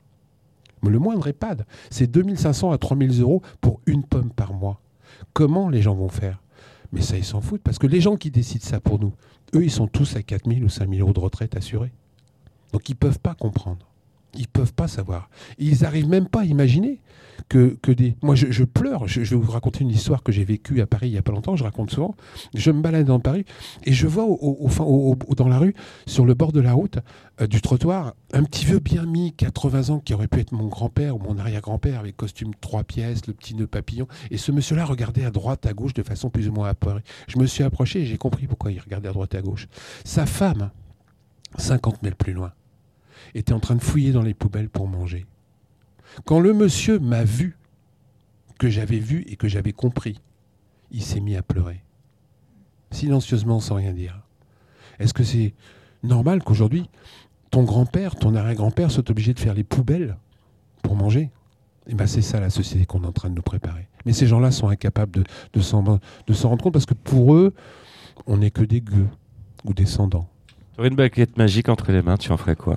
Le moindre EHPAD, c'est deux mille cinq cents à trois mille euros pour une pomme par mois. Comment les gens vont faire ? Mais ça, ils s'en foutent, parce que les gens qui décident ça pour nous, eux, ils sont tous à quatre mille ou cinq mille euros de retraite assurés. Donc, ils ne peuvent pas comprendre. Ils ne peuvent pas savoir. Et ils n'arrivent même pas à imaginer que, que des... Moi, je, je pleure. Je, je vais vous raconter une histoire que j'ai vécue à Paris il n'y a pas longtemps. Je raconte souvent. Je me balade dans Paris et je vois au, au, au, au, dans la rue, sur le bord de la route, euh, du trottoir, un petit vieux bien mis, quatre-vingts ans, qui aurait pu être mon grand-père ou mon arrière-grand-père, avec costume trois pièces, le petit nœud papillon. Et ce monsieur-là regardait à droite, à gauche, de façon plus ou moins apeurée. Je me suis approché et j'ai compris pourquoi il regardait à droite et à gauche. Sa femme, cinquante mètres plus loin, était en train de fouiller dans les poubelles pour manger. Quand le monsieur m'a vu, que j'avais vu et que j'avais compris, il s'est mis à pleurer. Silencieusement, sans rien dire. Est-ce que c'est normal qu'aujourd'hui, ton grand-père, ton arrière-grand-père soit obligé de faire les poubelles pour manger ? Eh ben, c'est ça la société qu'on est en train de nous préparer. Mais ces gens-là sont incapables de, de, s'en, de s'en rendre compte parce que pour eux, on n'est que des gueux ou des descendants. Tu aurais une baguette magique entre les mains, tu en ferais quoi ?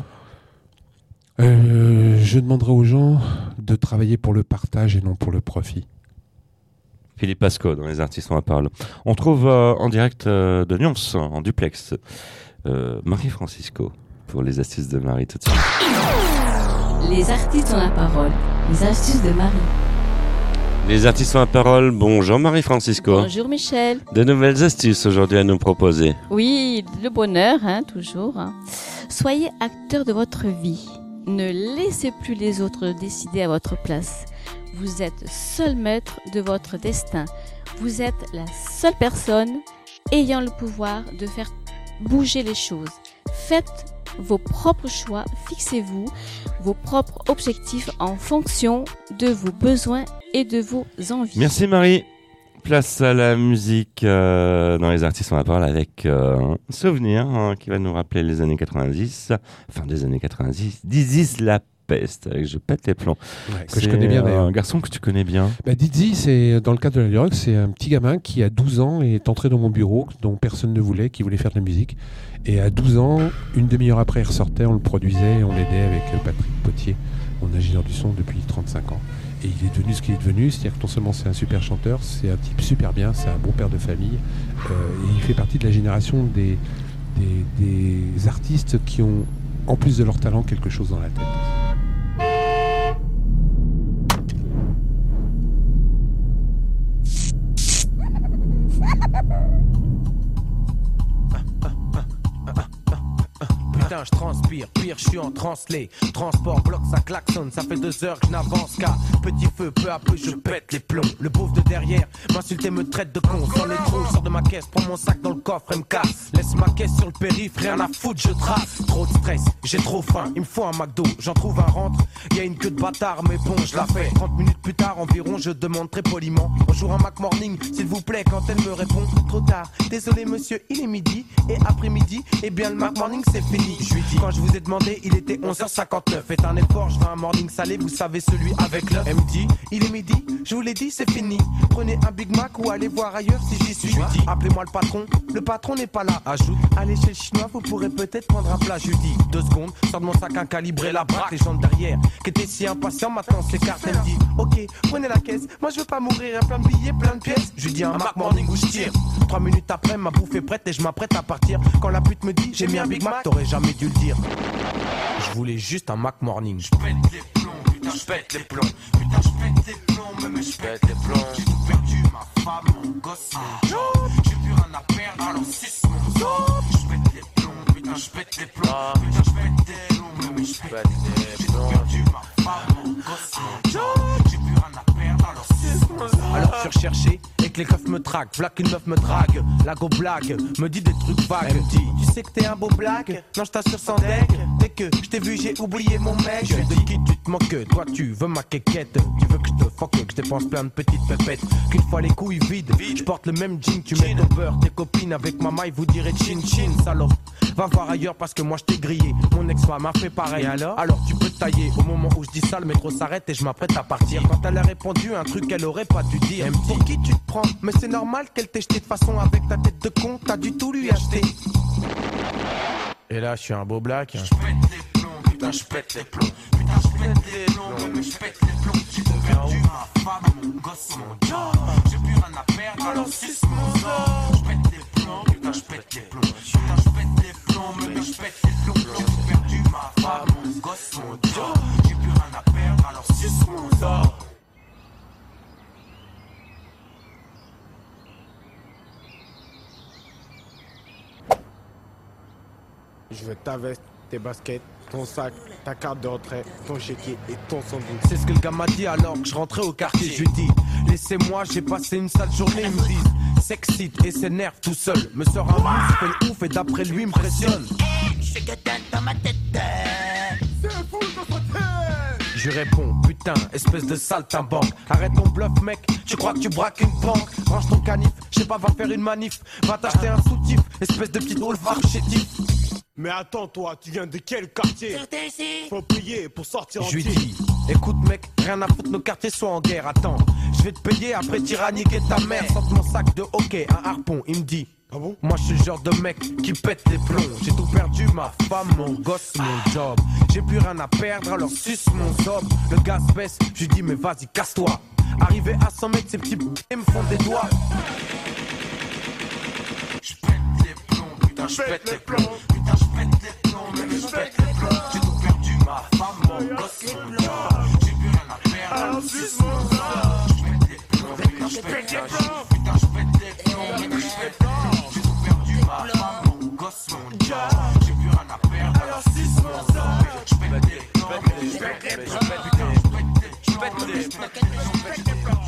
Euh, je demanderai aux gens de travailler pour le partage et non pour le profit. Philippe Pasco, dans les Artistes ont la parole. On trouve euh, en direct euh, de Nyons, en duplex, euh, Marie Francisco, pour les astuces de Marie tout de suite. Les Artistes ont la parole, les astuces de Marie. Les Artistes ont la parole, bonjour Marie Francisco. Bonjour Michel. De nouvelles astuces aujourd'hui à nous proposer. Oui, le bonheur, hein, toujours. Hein. Soyez acteur de votre vie. Ne laissez plus les autres décider à votre place. Vous êtes seul maître de votre destin. Vous êtes la seule personne ayant le pouvoir de faire bouger les choses. Faites vos propres choix, fixez-vous vos propres objectifs en fonction de vos besoins et de vos envies. Merci Marie. Place à la musique euh, dans les Artistes ont la parole avec euh, un souvenir hein, qui va nous rappeler les années quatre-vingt-dix, fin des années quatre-vingt-dix, This is la peste, avec Je pète les plombs. Ouais, que je connais bien d'ailleurs. Un garçon que tu connais bien. Bah, Dizzy, c'est, dans le cadre de la Lyrox, c'est un petit gamin qui a douze ans et est entré dans mon bureau, dont personne ne voulait, qui voulait faire de la musique. Et à douze ans, une demi-heure après, il ressortait, on le produisait et on l'aidait avec Patrick Potier, mon ingénieur du son depuis trente-cinq ans. Et il est devenu ce qu'il est devenu, c'est-à-dire que non seulement c'est un super chanteur, c'est un type super bien, c'est un bon père de famille. Euh, et il fait partie de la génération des, des, des artistes qui ont, en plus de leur talent, quelque chose dans la tête. Putain, je transpire, pire, je suis en translé. Transport, bloc, ça klaxonne, ça fait deux heures que je n'avance qu'à petit feu, peu à peu je pète les plombs. Le beauf de derrière m'insulte et me traite de con. Sans les trous, sors de ma caisse, prends mon sac dans le coffre et me casse. Laisse ma caisse sur le périph', rien à foutre, je trace. Trop de stress, j'ai trop faim, il me faut un McDo. J'en trouve un rentre, y a une queue de bâtard, mais bon, je la fais. trente minutes plus tard environ, je demande très poliment: bonjour, un Mac Morning, s'il vous plaît. Quand elle me répond: trop tard, désolé monsieur, il est midi. Et après-midi, eh bien le Mac Morning c'est fini. Je lui dis, quand je vous ai demandé, il était onze heures cinquante-neuf. Faites un effort, je veux un morning salé, vous savez, celui avec l'œuf. Elle me dit, il est midi, je vous l'ai dit, c'est fini. Prenez un Big Mac ou allez voir ailleurs si j'y suis. Je lui dis, appelez-moi le patron, le patron n'est pas là. Ajoute, allez chez le chinois, vous pourrez peut-être prendre un plat. Je lui dis, deux secondes, sors de mon sac un calibré, la braque. Les gens derrière, qui étaient si impatients, maintenant s'écartent. Elle me dit, ok, prenez la caisse, moi je veux pas mourir, plein de billets, plein de pièces. Je lui dis, un Mac Morning où je tire. Trois minutes après, ma bouffe est prête et je m'apprête à partir. Quand la pute me dit, j'ai mis un Big Mac, t'aurais jamais dû le dire. Je voulais juste un Mac Morning. Je pète les plombs, putain je pète les plombs. Putain je pète les plombs, mais je pète les plombs. J'ai tout perdu, ma femme, mon gosse, mon job. J'ai plus rien à perdre, alors suce mon job. Je pète les plombs, putain je pète les plombs. Putain je pète les plombs, mais je pète les plombs. J'ai tout perdu, ma femme, mon gosse, mon job. J'ai plus rien à perdre, alors suce mon job. Alors je suis recherché et que les keufs me traquent. V'là qu'une meuf me drague, la go blague, me dit des trucs vagues. Elle me dit, tu sais que t'es un beau blague. Non je t'assure sans deck. Dès que je t'ai vu j'ai oublié mon mec. Je dis, qui tu te moques, toi tu veux ma quéquette. Tu veux que je te fuck, que je dépense plein de petites pépettes. Qu'une fois les couilles vides, je porte le même jean. Tu mets ton beurre, tes copines avec ma maille vous direz chin chin. Salope, va voir ailleurs parce que moi je t'ai grillé. Mon ex-femme a fait pareil. Et alors, alors tu peux te tailler. Au moment où je dis ça, le métro s'arrête et je m'apprête à partir. Quand elle a répondu un truc qu'elle aurait pas dû dire. Elle me dit, pour qui tu te prends? Mais c'est normal qu'elle t'ait jeté de façon avec ta tête de con. T'as du tout lui acheter. Et là je suis un beau black. Je pète les plombs, putain je pète les plombs. Putain je pète les plombs, mais je pète les plombs. J'ai tout perdu, ma femme, mon gosse, mon job. J'ai plus rien à perdre, alors suce mon job. Je pète les plombs, putain je pète les plombs. Putain je pète les plombs, mais je pète les plombs. J'ai tout perdu, ma femme, mon gosse, mon job. J'ai plus rien à perdre, alors suce mon job. Je veux ta veste, tes baskets, ton sac, ta carte de retrait, ton chéquier et ton sandwich. C'est ce que le gars m'a dit alors que je rentrais au quartier. Je lui dis, laissez-moi, j'ai passé une sale journée. Ils me disent, s'excite et s'énerve tout seul. Me sort un move, fait le ouf et d'après lui me pressionne. Je fais que t'aimes dans ma tête. C'est fou dans sa tête. Je lui réponds, putain, espèce de saltimbanque. Arrête ton bluff mec, tu crois que tu braques une banque. Range ton canif, je sais pas, va faire une manif. Va t'acheter un soutif, espèce de petit olfar chétif. Mais attends toi, tu viens de quel quartier? Faut payer pour sortir en Je lui dis, écoute mec, rien à foutre, nos quartiers sont en guerre. Attends, je vais te payer, après t'iras niquer ta mère. Sorte mon sac de hockey, un harpon, il me dit, ah bon? Moi je suis le genre de mec qui pète les plombs. J'ai tout perdu, ma femme, mon gosse, mon job. J'ai plus rien à perdre, alors suce mon job. Le gaz baisse, je lui dis mais vas-y casse-toi. Arrivé à cent mètres, ces petits p***s me font des doigts. Je pète les plombs, putain je pète les plombs. Putain je pète les plombs, mais je pète les plombs. J'ai tout perdu, ma femme, mon gosse, mon job. J'ai plus rien à perdre, alors suce mon job. Je pète les plombs, putain je pète les plombs. Putain je pète les plombs, mais je pète les plombs. J'ai tout perdu, ma femme, mon gosse, mon job. J'ai plus rien à perdre, alors suce mon job. Je pète les plombs, je pète les plombs. Putain je pète les plombs, je pète les plombs. Je pète les plombs,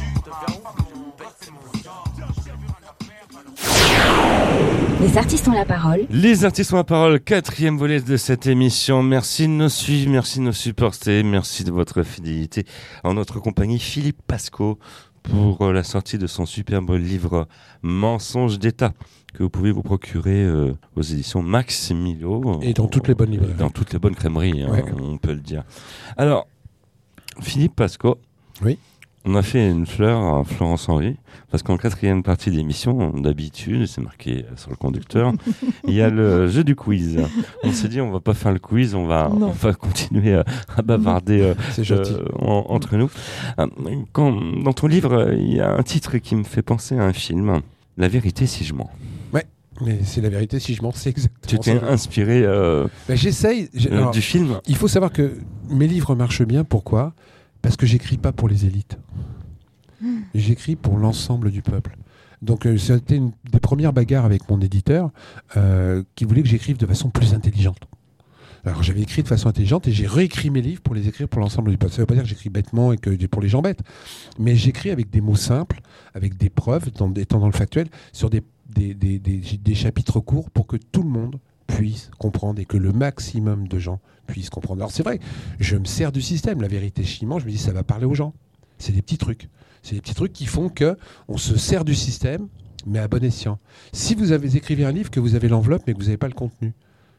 Les artistes ont la parole. Les artistes ont la parole, quatrième volet de cette émission. Merci de nous suivre, merci de nous supporter, merci de votre fidélité. En notre compagnie, Philippe Pasco pour euh, la sortie de son superbe livre Mensonges d'État, que vous pouvez vous procurer euh, aux éditions Max Milo. Et dans toutes les bonnes librairies. Dans toutes les bonnes crèmeries, hein, ouais. on peut le dire. Alors, Philippe Pasco. Oui. On a fait une fleur à Florence Henry, parce qu'en quatrième partie d'émission, d'habitude, c'est marqué sur le conducteur, il y a le jeu du quiz. On s'est dit, on va pas faire le quiz, on va, on va continuer à, à bavarder euh, euh, en, entre nous. Quand, dans ton livre, il y a un titre qui me fait penser à un film, La vérité si je mens. Ouais. Mais c'est la vérité si je mens, c'est exactement tu t'es ça. inspiré euh, ben, j'essaye, j'ai, euh, alors, du film. Il faut savoir que mes livres marchent bien, pourquoi ? Parce que j'écris pas pour les élites. Mmh. J'écris pour l'ensemble du peuple. Donc euh, c'était une des premières bagarres avec mon éditeur euh, qui voulait que j'écrive de façon plus intelligente. Alors j'avais écrit de façon intelligente et j'ai réécrit mes livres pour les écrire pour l'ensemble du peuple. Ça ne veut pas dire que j'écris bêtement et que pour les gens bêtes, mais j'écris avec des mots simples, avec des preuves, dans, étant dans le factuel, sur des, des, des, des, des chapitres courts pour que tout le monde puisse comprendre et que le maximum de gens puissent comprendre. Alors c'est vrai, je me sers du système. La vérité chiment, je me dis ça va parler aux gens. C'est des petits trucs. C'est des petits trucs qui font qu'on se sert du système, mais à bon escient. Si vous avez écrivé un livre, que vous avez l'enveloppe, mais que vous n'avez pas le contenu,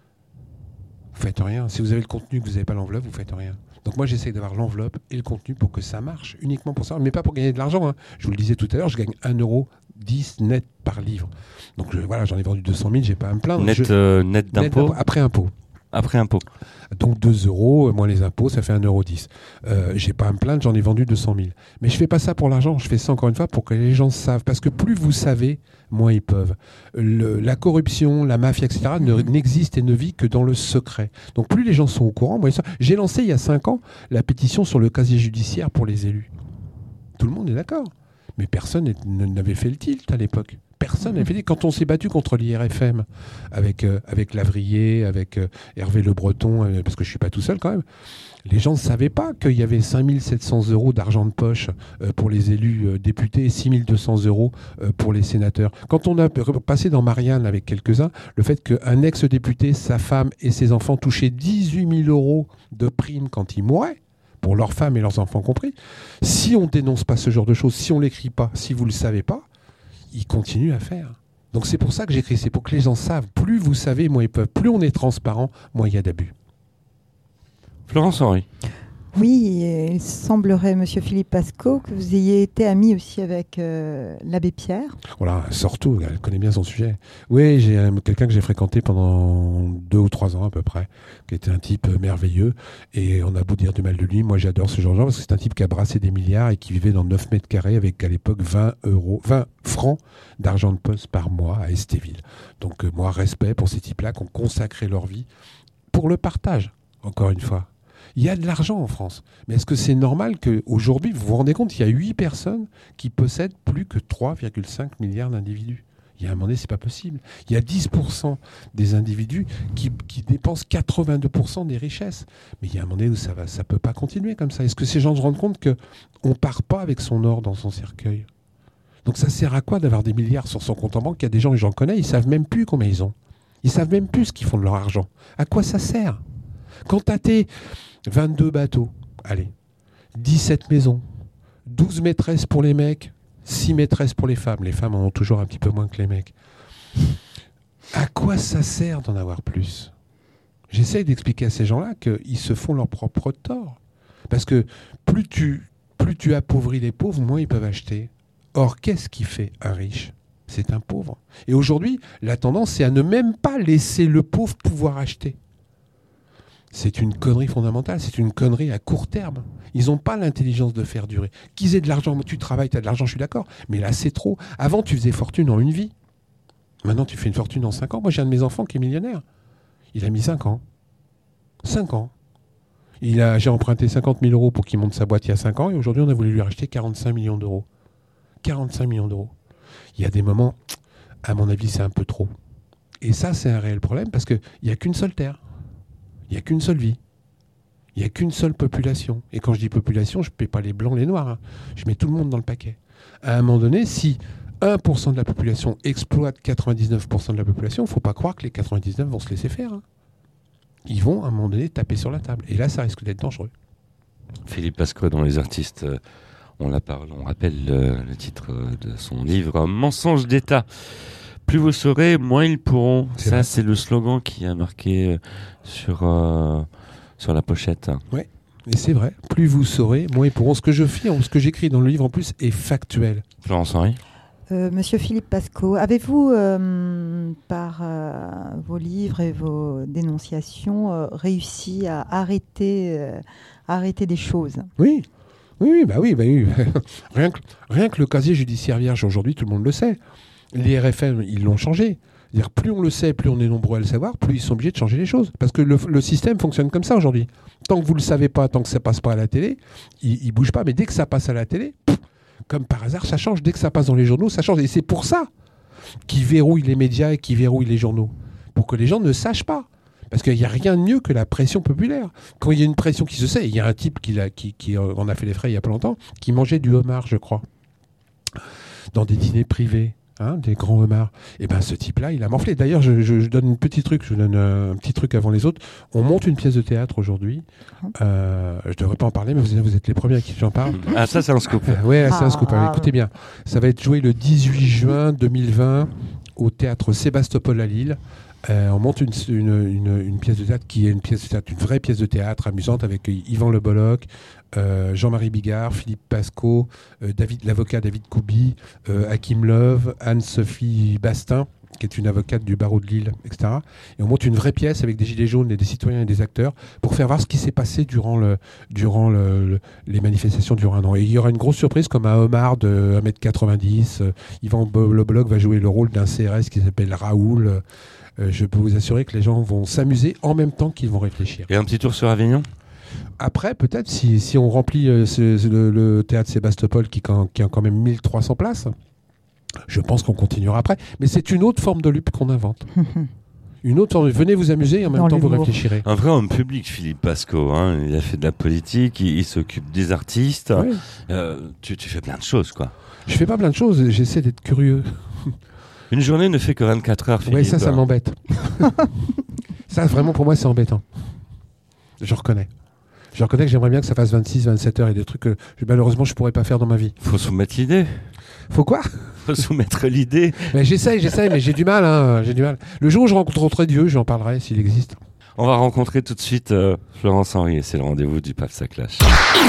vous faites rien. Si vous avez le contenu, que vous n'avez pas l'enveloppe, vous faites rien. Donc moi, j'essaie d'avoir l'enveloppe et le contenu pour que ça marche, uniquement pour ça, mais pas pour gagner de l'argent. Hein. Je vous le disais tout à l'heure, je gagne un euro dix net par livre. Donc je, voilà, j'en ai vendu deux cent mille, j'ai pas à me plaindre. Net, je, euh, net d'impôt, net d'impôt après impôt. Après impôt. Donc deux euros, moins les impôts, ça fait un euro dix. Euh, j'ai pas à me plaindre, j'en ai vendu deux cent mille. Mais je fais pas ça pour l'argent, je fais ça encore une fois pour que les gens savent. Parce que plus vous savez, moins ils peuvent. Le, la corruption, la mafia, et cetera ne, n'existe et ne vit que dans le secret. Donc plus les gens sont au courant, moi, j'ai lancé il y a cinq ans la pétition sur le casier judiciaire pour les élus. Tout le monde est d'accord. Mais personne n'avait fait le tilt à l'époque. Personne n'avait fait le tilt. Quand on s'est battu contre l'I R F M, avec, euh, avec Lavrier, avec euh, Hervé Le Breton, euh, parce que je ne suis pas tout seul quand même, les gens ne savaient pas qu'il y avait cinq mille sept cents euros d'argent de poche euh, pour les élus euh, députés et six mille deux cents euros euh, pour les sénateurs. Quand on a passé dans Marianne avec quelques-uns, le fait qu'un ex-député, sa femme et ses enfants touchaient dix-huit mille euros de primes quand ils mouraient, pour leurs femmes et leurs enfants compris, si on ne dénonce pas ce genre de choses, si on ne l'écrit pas, si vous ne le savez pas, ils continuent à faire. Donc c'est pour ça que j'écris, c'est pour que les gens savent. Plus vous savez, moins ils peuvent. Plus on est transparent, moins il y a d'abus. Florence Henry. Oui, il semblerait, Monsieur Philippe Pasco, que vous ayez été ami aussi avec euh, l'abbé Pierre. Voilà, surtout, elle connaît bien son sujet. Oui, j'ai un, quelqu'un que j'ai fréquenté pendant deux ou trois ans à peu près, qui était un type merveilleux. Et on a beau dire du mal de lui, moi j'adore ce genre de gens, parce que c'est un type qui a brassé des milliards et qui vivait dans neuf mètres carrés avec à l'époque vingt euros, vingt francs d'argent de poste par mois à Estéville. Donc euh, moi, respect pour ces types-là qui ont consacré leur vie pour le partage, encore une fois. Il y a de l'argent en France. Mais est-ce que c'est normal qu'aujourd'hui, vous vous rendez compte, il y a huit personnes qui possèdent plus que trois virgule cinq milliards d'individus. Il y a un moment donné, c'est pas possible. Il y a dix pour cent des individus qui, qui dépensent quatre-vingt-deux pour cent des richesses. Mais il y a un moment donné où ça va, ça peut pas continuer comme ça. Est-ce que ces gens se rendent compte qu'on part pas avec son or dans son cercueil ? Donc ça sert à quoi d'avoir des milliards sur son compte en banque ? Il y a des gens, j'en connais, ils savent même plus combien ils ont. Ils savent même plus ce qu'ils font de leur argent. À quoi ça sert ? Quand tu as tes vingt-deux bateaux, allez, dix-sept maisons, douze maîtresses pour les mecs, six maîtresses pour les femmes. Les femmes en ont toujours un petit peu moins que les mecs. À quoi ça sert d'en avoir plus ? J'essaye d'expliquer à ces gens-là qu'ils se font leur propre tort. Parce que plus tu, plus tu appauvris les pauvres, moins ils peuvent acheter. Or, qu'est-ce qui fait un riche ? C'est un pauvre. Et aujourd'hui, la tendance, c'est à ne même pas laisser le pauvre pouvoir acheter. C'est une connerie fondamentale, c'est une connerie à court terme. Ils n'ont pas l'intelligence de faire durer. Qu'ils aient de l'argent, tu travailles, tu as de l'argent, je suis d'accord, mais là c'est trop. Avant tu faisais fortune en une vie. Maintenant tu fais une fortune en cinq ans. Moi j'ai un de mes enfants qui est millionnaire. Il a mis cinq ans. cinq ans. Il a, j'ai emprunté cinquante mille euros pour qu'il monte sa boîte il y a cinq ans et aujourd'hui on a voulu lui racheter quarante-cinq millions d'euros. quarante-cinq millions d'euros. Il y a des moments, à mon avis c'est un peu trop. Et ça c'est un réel problème parce qu'il n'y a qu'une seule terre. Il n'y a qu'une seule vie. Il n'y a qu'une seule population. Et quand je dis population, je ne paie pas les blancs, les noirs. Hein. Je mets tout le monde dans le paquet. À un moment donné, si un pour cent de la population exploite quatre-vingt-dix-neuf pour cent de la population, il ne faut pas croire que les quatre-vingt-dix-neuf vont se laisser faire. Hein. Ils vont, à un moment donné, taper sur la table. Et là, ça risque d'être dangereux. Philippe Pasco, dans Les Artistes, On, la parle, on rappelle le, le titre de son livre Mensonges d'État. Plus vous saurez, moins ils pourront. C'est Ça, vrai. C'est le slogan qui a marqué sur, euh, sur la pochette. Oui, et c'est vrai. Plus vous saurez, moins ils pourront. Ce que je fais, ce que j'écris dans le livre en plus est factuel. Florence Henry. Euh, Monsieur Philippe Pascot, avez-vous, euh, par euh, vos livres et vos dénonciations, euh, réussi à arrêter, euh, arrêter des choses ? Oui, oui, bah oui, bah oui. rien, que, rien que le casier judiciaire vierge aujourd'hui, tout le monde le sait. Les R F M, ils l'ont changé. C'est-à-dire, plus on le sait, plus on est nombreux à le savoir, plus ils sont obligés de changer les choses. Parce que le, le système fonctionne comme ça aujourd'hui. Tant que vous ne le savez pas, tant que ça passe pas à la télé, il ne bouge pas. Mais dès que ça passe à la télé, pff, comme par hasard, ça change. Dès que ça passe dans les journaux, ça change. Et c'est pour ça qu'ils verrouillent les médias et qu'ils verrouillent les journaux. Pour que les gens ne sachent pas. Parce qu'il n'y a rien de mieux que la pression populaire. Quand il y a une pression qui se sait, il y a un type qui, l'a, qui, qui en a fait les frais il y a pas longtemps, qui mangeait du homard, je crois, dans des dîners privés. Hein, des grands homards. Et ben ce type-là, il a morflé. D'ailleurs, je, je, je donne un petit truc, je donne un, un petit truc avant les autres. On monte une pièce de théâtre aujourd'hui. Euh, je devrais pas en parler, mais vous, vous êtes les premiers à qui j'en parle. Ah, ça c'est un scoop. Euh, ouais, c'est ah, un scoop. Ah, écoutez bien, ça va être joué le dix-huit juin deux mille vingt au théâtre Sébastopol à Lille. Euh, on monte une, une, une, une pièce de théâtre qui est une pièce de théâtre, une vraie pièce de théâtre amusante avec Yvan Le Bolloc, euh, Jean-Marie Bigard, Philippe Pascot, euh, David, l'avocat David Koubi, euh, Hakim Love, Anne-Sophie Bastin, qui est une avocate du barreau de Lille, et cetera. Et on monte une vraie pièce avec des gilets jaunes et des citoyens et des acteurs pour faire voir ce qui s'est passé durant, le, durant le, le, les manifestations durant un an. Et il y aura une grosse surprise comme un homard de un mètre quatre-vingt-dix. Euh, Yvan Le Bolloc va jouer le rôle d'un C R S qui s'appelle Raoul. Euh, je peux vous assurer que les gens vont s'amuser en même temps qu'ils vont réfléchir. Et un petit tour sur Avignon ? Après, peut-être, si, si on remplit euh, ce, ce, le, le théâtre Sébastopol qui, quand, qui a quand même mille trois cents places, je pense qu'on continuera après. Mais c'est une autre forme de lutte qu'on invente. Une autre forme. Venez vous amuser et en même Dans temps vous réfléchirez. Un vrai homme public, Philippe Pascot. Hein. Il a fait de la politique, il, il s'occupe des artistes. Oui. Euh, tu, tu fais plein de choses, quoi. Je fais pas plein de choses, j'essaie d'être curieux. Une journée ne fait que vingt-quatre heures, Philippe. Oui, ça, ça m'embête. Ça, vraiment, pour moi, c'est embêtant. Je reconnais. Je reconnais que j'aimerais bien que ça fasse vingt-six, vingt-sept heures et des trucs que malheureusement, je pourrais pas faire dans ma vie. Faut soumettre l'idée. Faut quoi ? Faut soumettre l'idée. Mais j'essaye, j'essaye, mais j'ai du mal. Hein, j'ai du mal. Le jour où je rencontrerai Dieu, j'en parlerai s'il existe. On va rencontrer tout de suite euh, Florence Henry et c'est le rendez-vous du P A F, ça clash.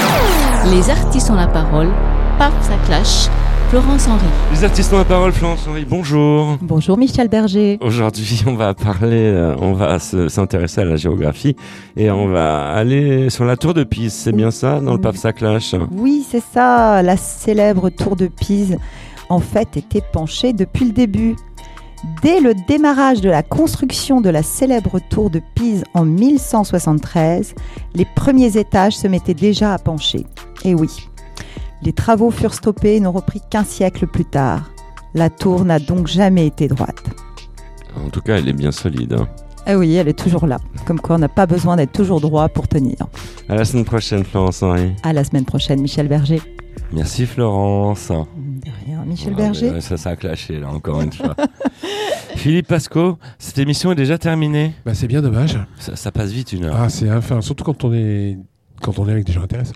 Les artistes ont la parole. P A F, ça clash. Florence Henry. Les artistes ont la parole, Florence Henry, bonjour. Bonjour Michel Berger. Aujourd'hui, on va parler, euh, on va se, s'intéresser à la géographie et on va aller sur la tour de Pise, c'est bien ça, dans le P A F, ça clash ? Oui, c'est ça, la célèbre tour de Pise, en fait, était penchée depuis le début. Dès le démarrage de la construction de la célèbre tour de Pise en mille cent soixante-treize, les premiers étages se mettaient déjà à pencher. Et oui. Les travaux furent stoppés et n'ont repris qu'un siècle plus tard. La tour n'a donc jamais été droite. En tout cas, elle est bien solide. Hein. Ah oui, elle est toujours là. Comme quoi, on n'a pas besoin d'être toujours droit pour tenir. À la semaine prochaine, Florence Henry. À la semaine prochaine, Michel Berger. Merci, Florence. De rien, Michel ah, Berger. Ça, ça a clashé, là, encore une fois. Philippe Pascot, cette émission est déjà terminée. Bah, c'est bien dommage. Ça, ça passe vite, une heure. Ah, c'est enfin, surtout quand on est, quand on est avec des gens intéressants.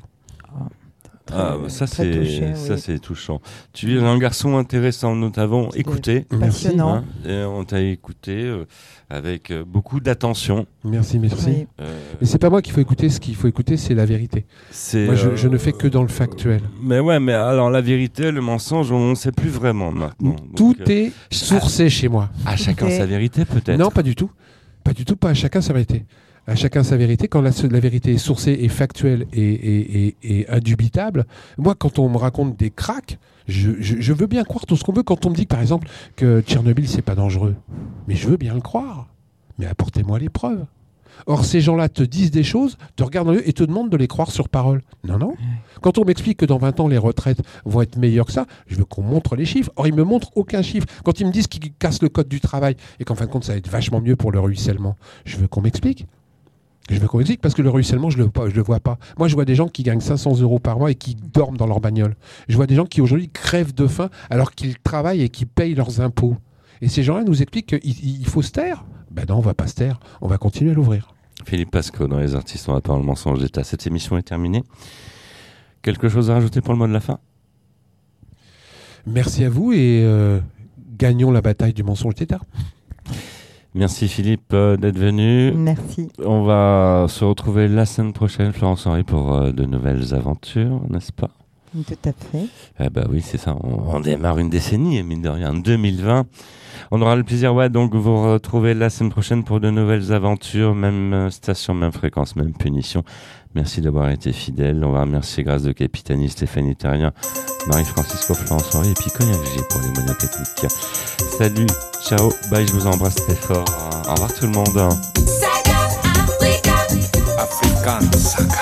Très, ah, ça, c'est, touché, ça oui. c'est touchant. Tu es un garçon intéressant, nous t'avons écouté. Merci. Hein, et on t'a écouté euh, avec euh, beaucoup d'attention. Merci, merci. Oui. Euh, mais c'est pas moi qu'il faut écouter, ce qu'il faut écouter, c'est la vérité. C'est, moi, je, euh, je ne fais que dans le factuel. Mais ouais, mais alors la vérité, le mensonge, on ne sait plus vraiment maintenant. Tout Donc, est sourcé à, chez moi. À chacun sa vérité, peut-être. Non, pas du tout. Pas du tout, pas à chacun sa vérité. À chacun sa vérité. Quand la, la vérité est sourcée et factuelle et, et, et, et indubitable, moi, quand on me raconte des cracks, je, je, je veux bien croire tout ce qu'on veut. Quand on me dit, par exemple, que Tchernobyl, c'est pas dangereux, mais je veux bien le croire. Mais apportez-moi les preuves. Or, ces gens-là te disent des choses, te regardent dans les yeux et te demandent de les croire sur parole. Non, non. Quand on m'explique que dans vingt ans, les retraites vont être meilleures que ça, je veux qu'on montre les chiffres. Or, ils me montrent aucun chiffre. Quand ils me disent qu'ils cassent le code du travail et qu'en fin de compte, ça va être vachement mieux pour le ruissellement, je veux qu'on m'explique. Je veux qu'on m'explique parce que le ruissellement, je le, je le vois pas. Moi, je vois des gens qui gagnent cinq cents euros par mois et qui dorment dans leur bagnole. Je vois des gens qui aujourd'hui crèvent de faim alors qu'ils travaillent et qui payent leurs impôts. Et ces gens-là nous expliquent qu'il il faut se taire. Ben non, on va pas se taire. On va continuer à l'ouvrir. Philippe Pascot, dans Les artistes ont la parole, mensonge d'État. Cette émission est terminée. quelque chose à rajouter pour le mot de la fin ? Merci à vous et euh, gagnons la bataille du mensonge d'État. Merci Philippe euh, d'être venu. Merci. On va se retrouver la semaine prochaine, Florence Henri, pour euh, de nouvelles aventures, n'est-ce pas ? Tout à fait. Eh ben oui, c'est ça. On, on démarre une décennie, mine de rien, deux mille vingt. On aura le plaisir, ouais, donc vous retrouver la semaine prochaine pour de nouvelles aventures, même station, même fréquence, même punition. Merci d'avoir été fidèle. On va remercier Grâce de Capitanie, Stéphanie Terrien, Marie-Francisco, Florence Henri et puis Cognac G pour les moyens techniques. Salut, ciao, bye, je vous embrasse très fort. Au revoir tout le monde. African Saga.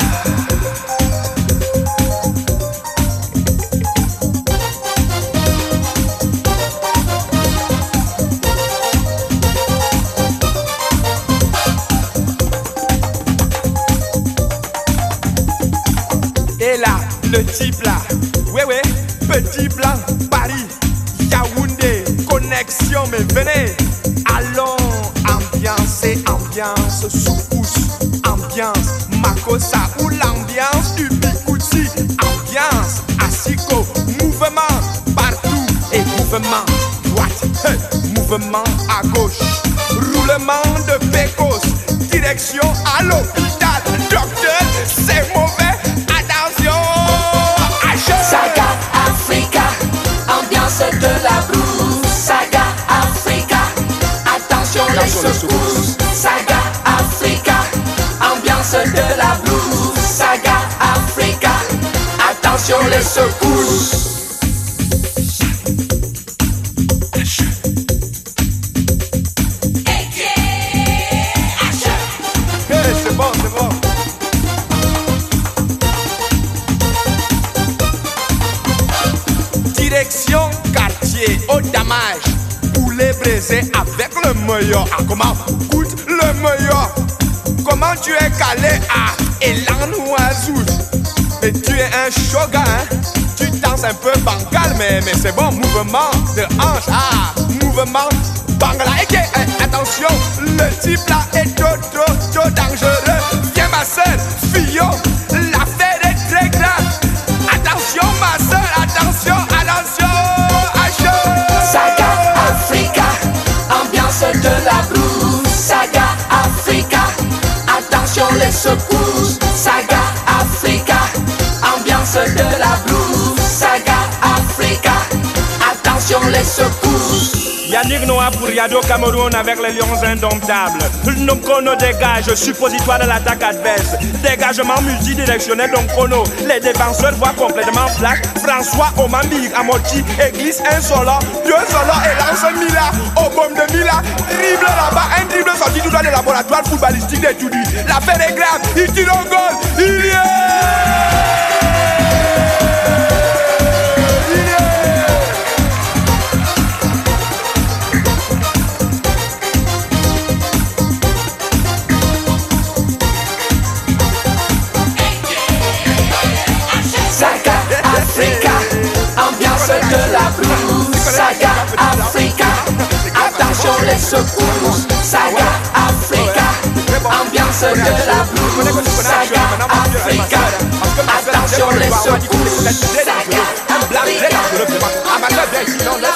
Et là, le type là, ouais ouais, petit blanc, Paris, Yaoundé, connexion, mais venez, allons, ambiance et ambiance, soukous, ambiance, Makossa ou l'ambiance du Bikouti, ambiance, Asiko, mouvement, partout, et mouvement, droite, hey, mouvement à gauche, roulement de Pécos, direction à l'hôpital, docteur, c'est mauvais. Saga Africa, ambiance de la blues. Saga Africa, attention les secousses. Saga Africa, ambiance de la blues. Saga Africa, attention les secousses. Hey, c'est bon, c'est bon. Direction quartier au damage. Poulet braisé avec le meilleur. Ah, comment goûte le meilleur. Comment tu es calé à Elan Oiseau. Et tu es un shogun, hein? Tu danses un peu bancal, mais, mais c'est bon. Mouvement de hanche. Ah, mouvement bangala. Et eh, attention, le type là est trop, trop, trop dangereux. Viens ma soeur, Fillon, l'affaire est très grave. Attention ma soeur, attention, attention, attention. Saga Africa, ambiance de la blues. Saga Africa, attention les secousses. Saga Africa, ambiance de la blues. Saga Africa, attention les secousses. Yannick Noah pour Yado Cameroun avec les lions indomptables. Nom chrono dégage, suppositoire de l'attaque adverse. Dégagement multidirectionnel donc chrono. Les défenseurs voient complètement flash. François Omambi, Amoti, église un solo, deux solos et lance Mila. Au bombe de Mila, dribble là-bas, un dribble sorti tout dans le laboratoire footballistique d'études. L'affaire est grave, il tire au goal, il y est. Saga Africa, ambiance de la blues. Saga Africa, attention les secousses. Saga Africa, ambiance de la blues. Saga Africa, attention les secousses. Saga Africa.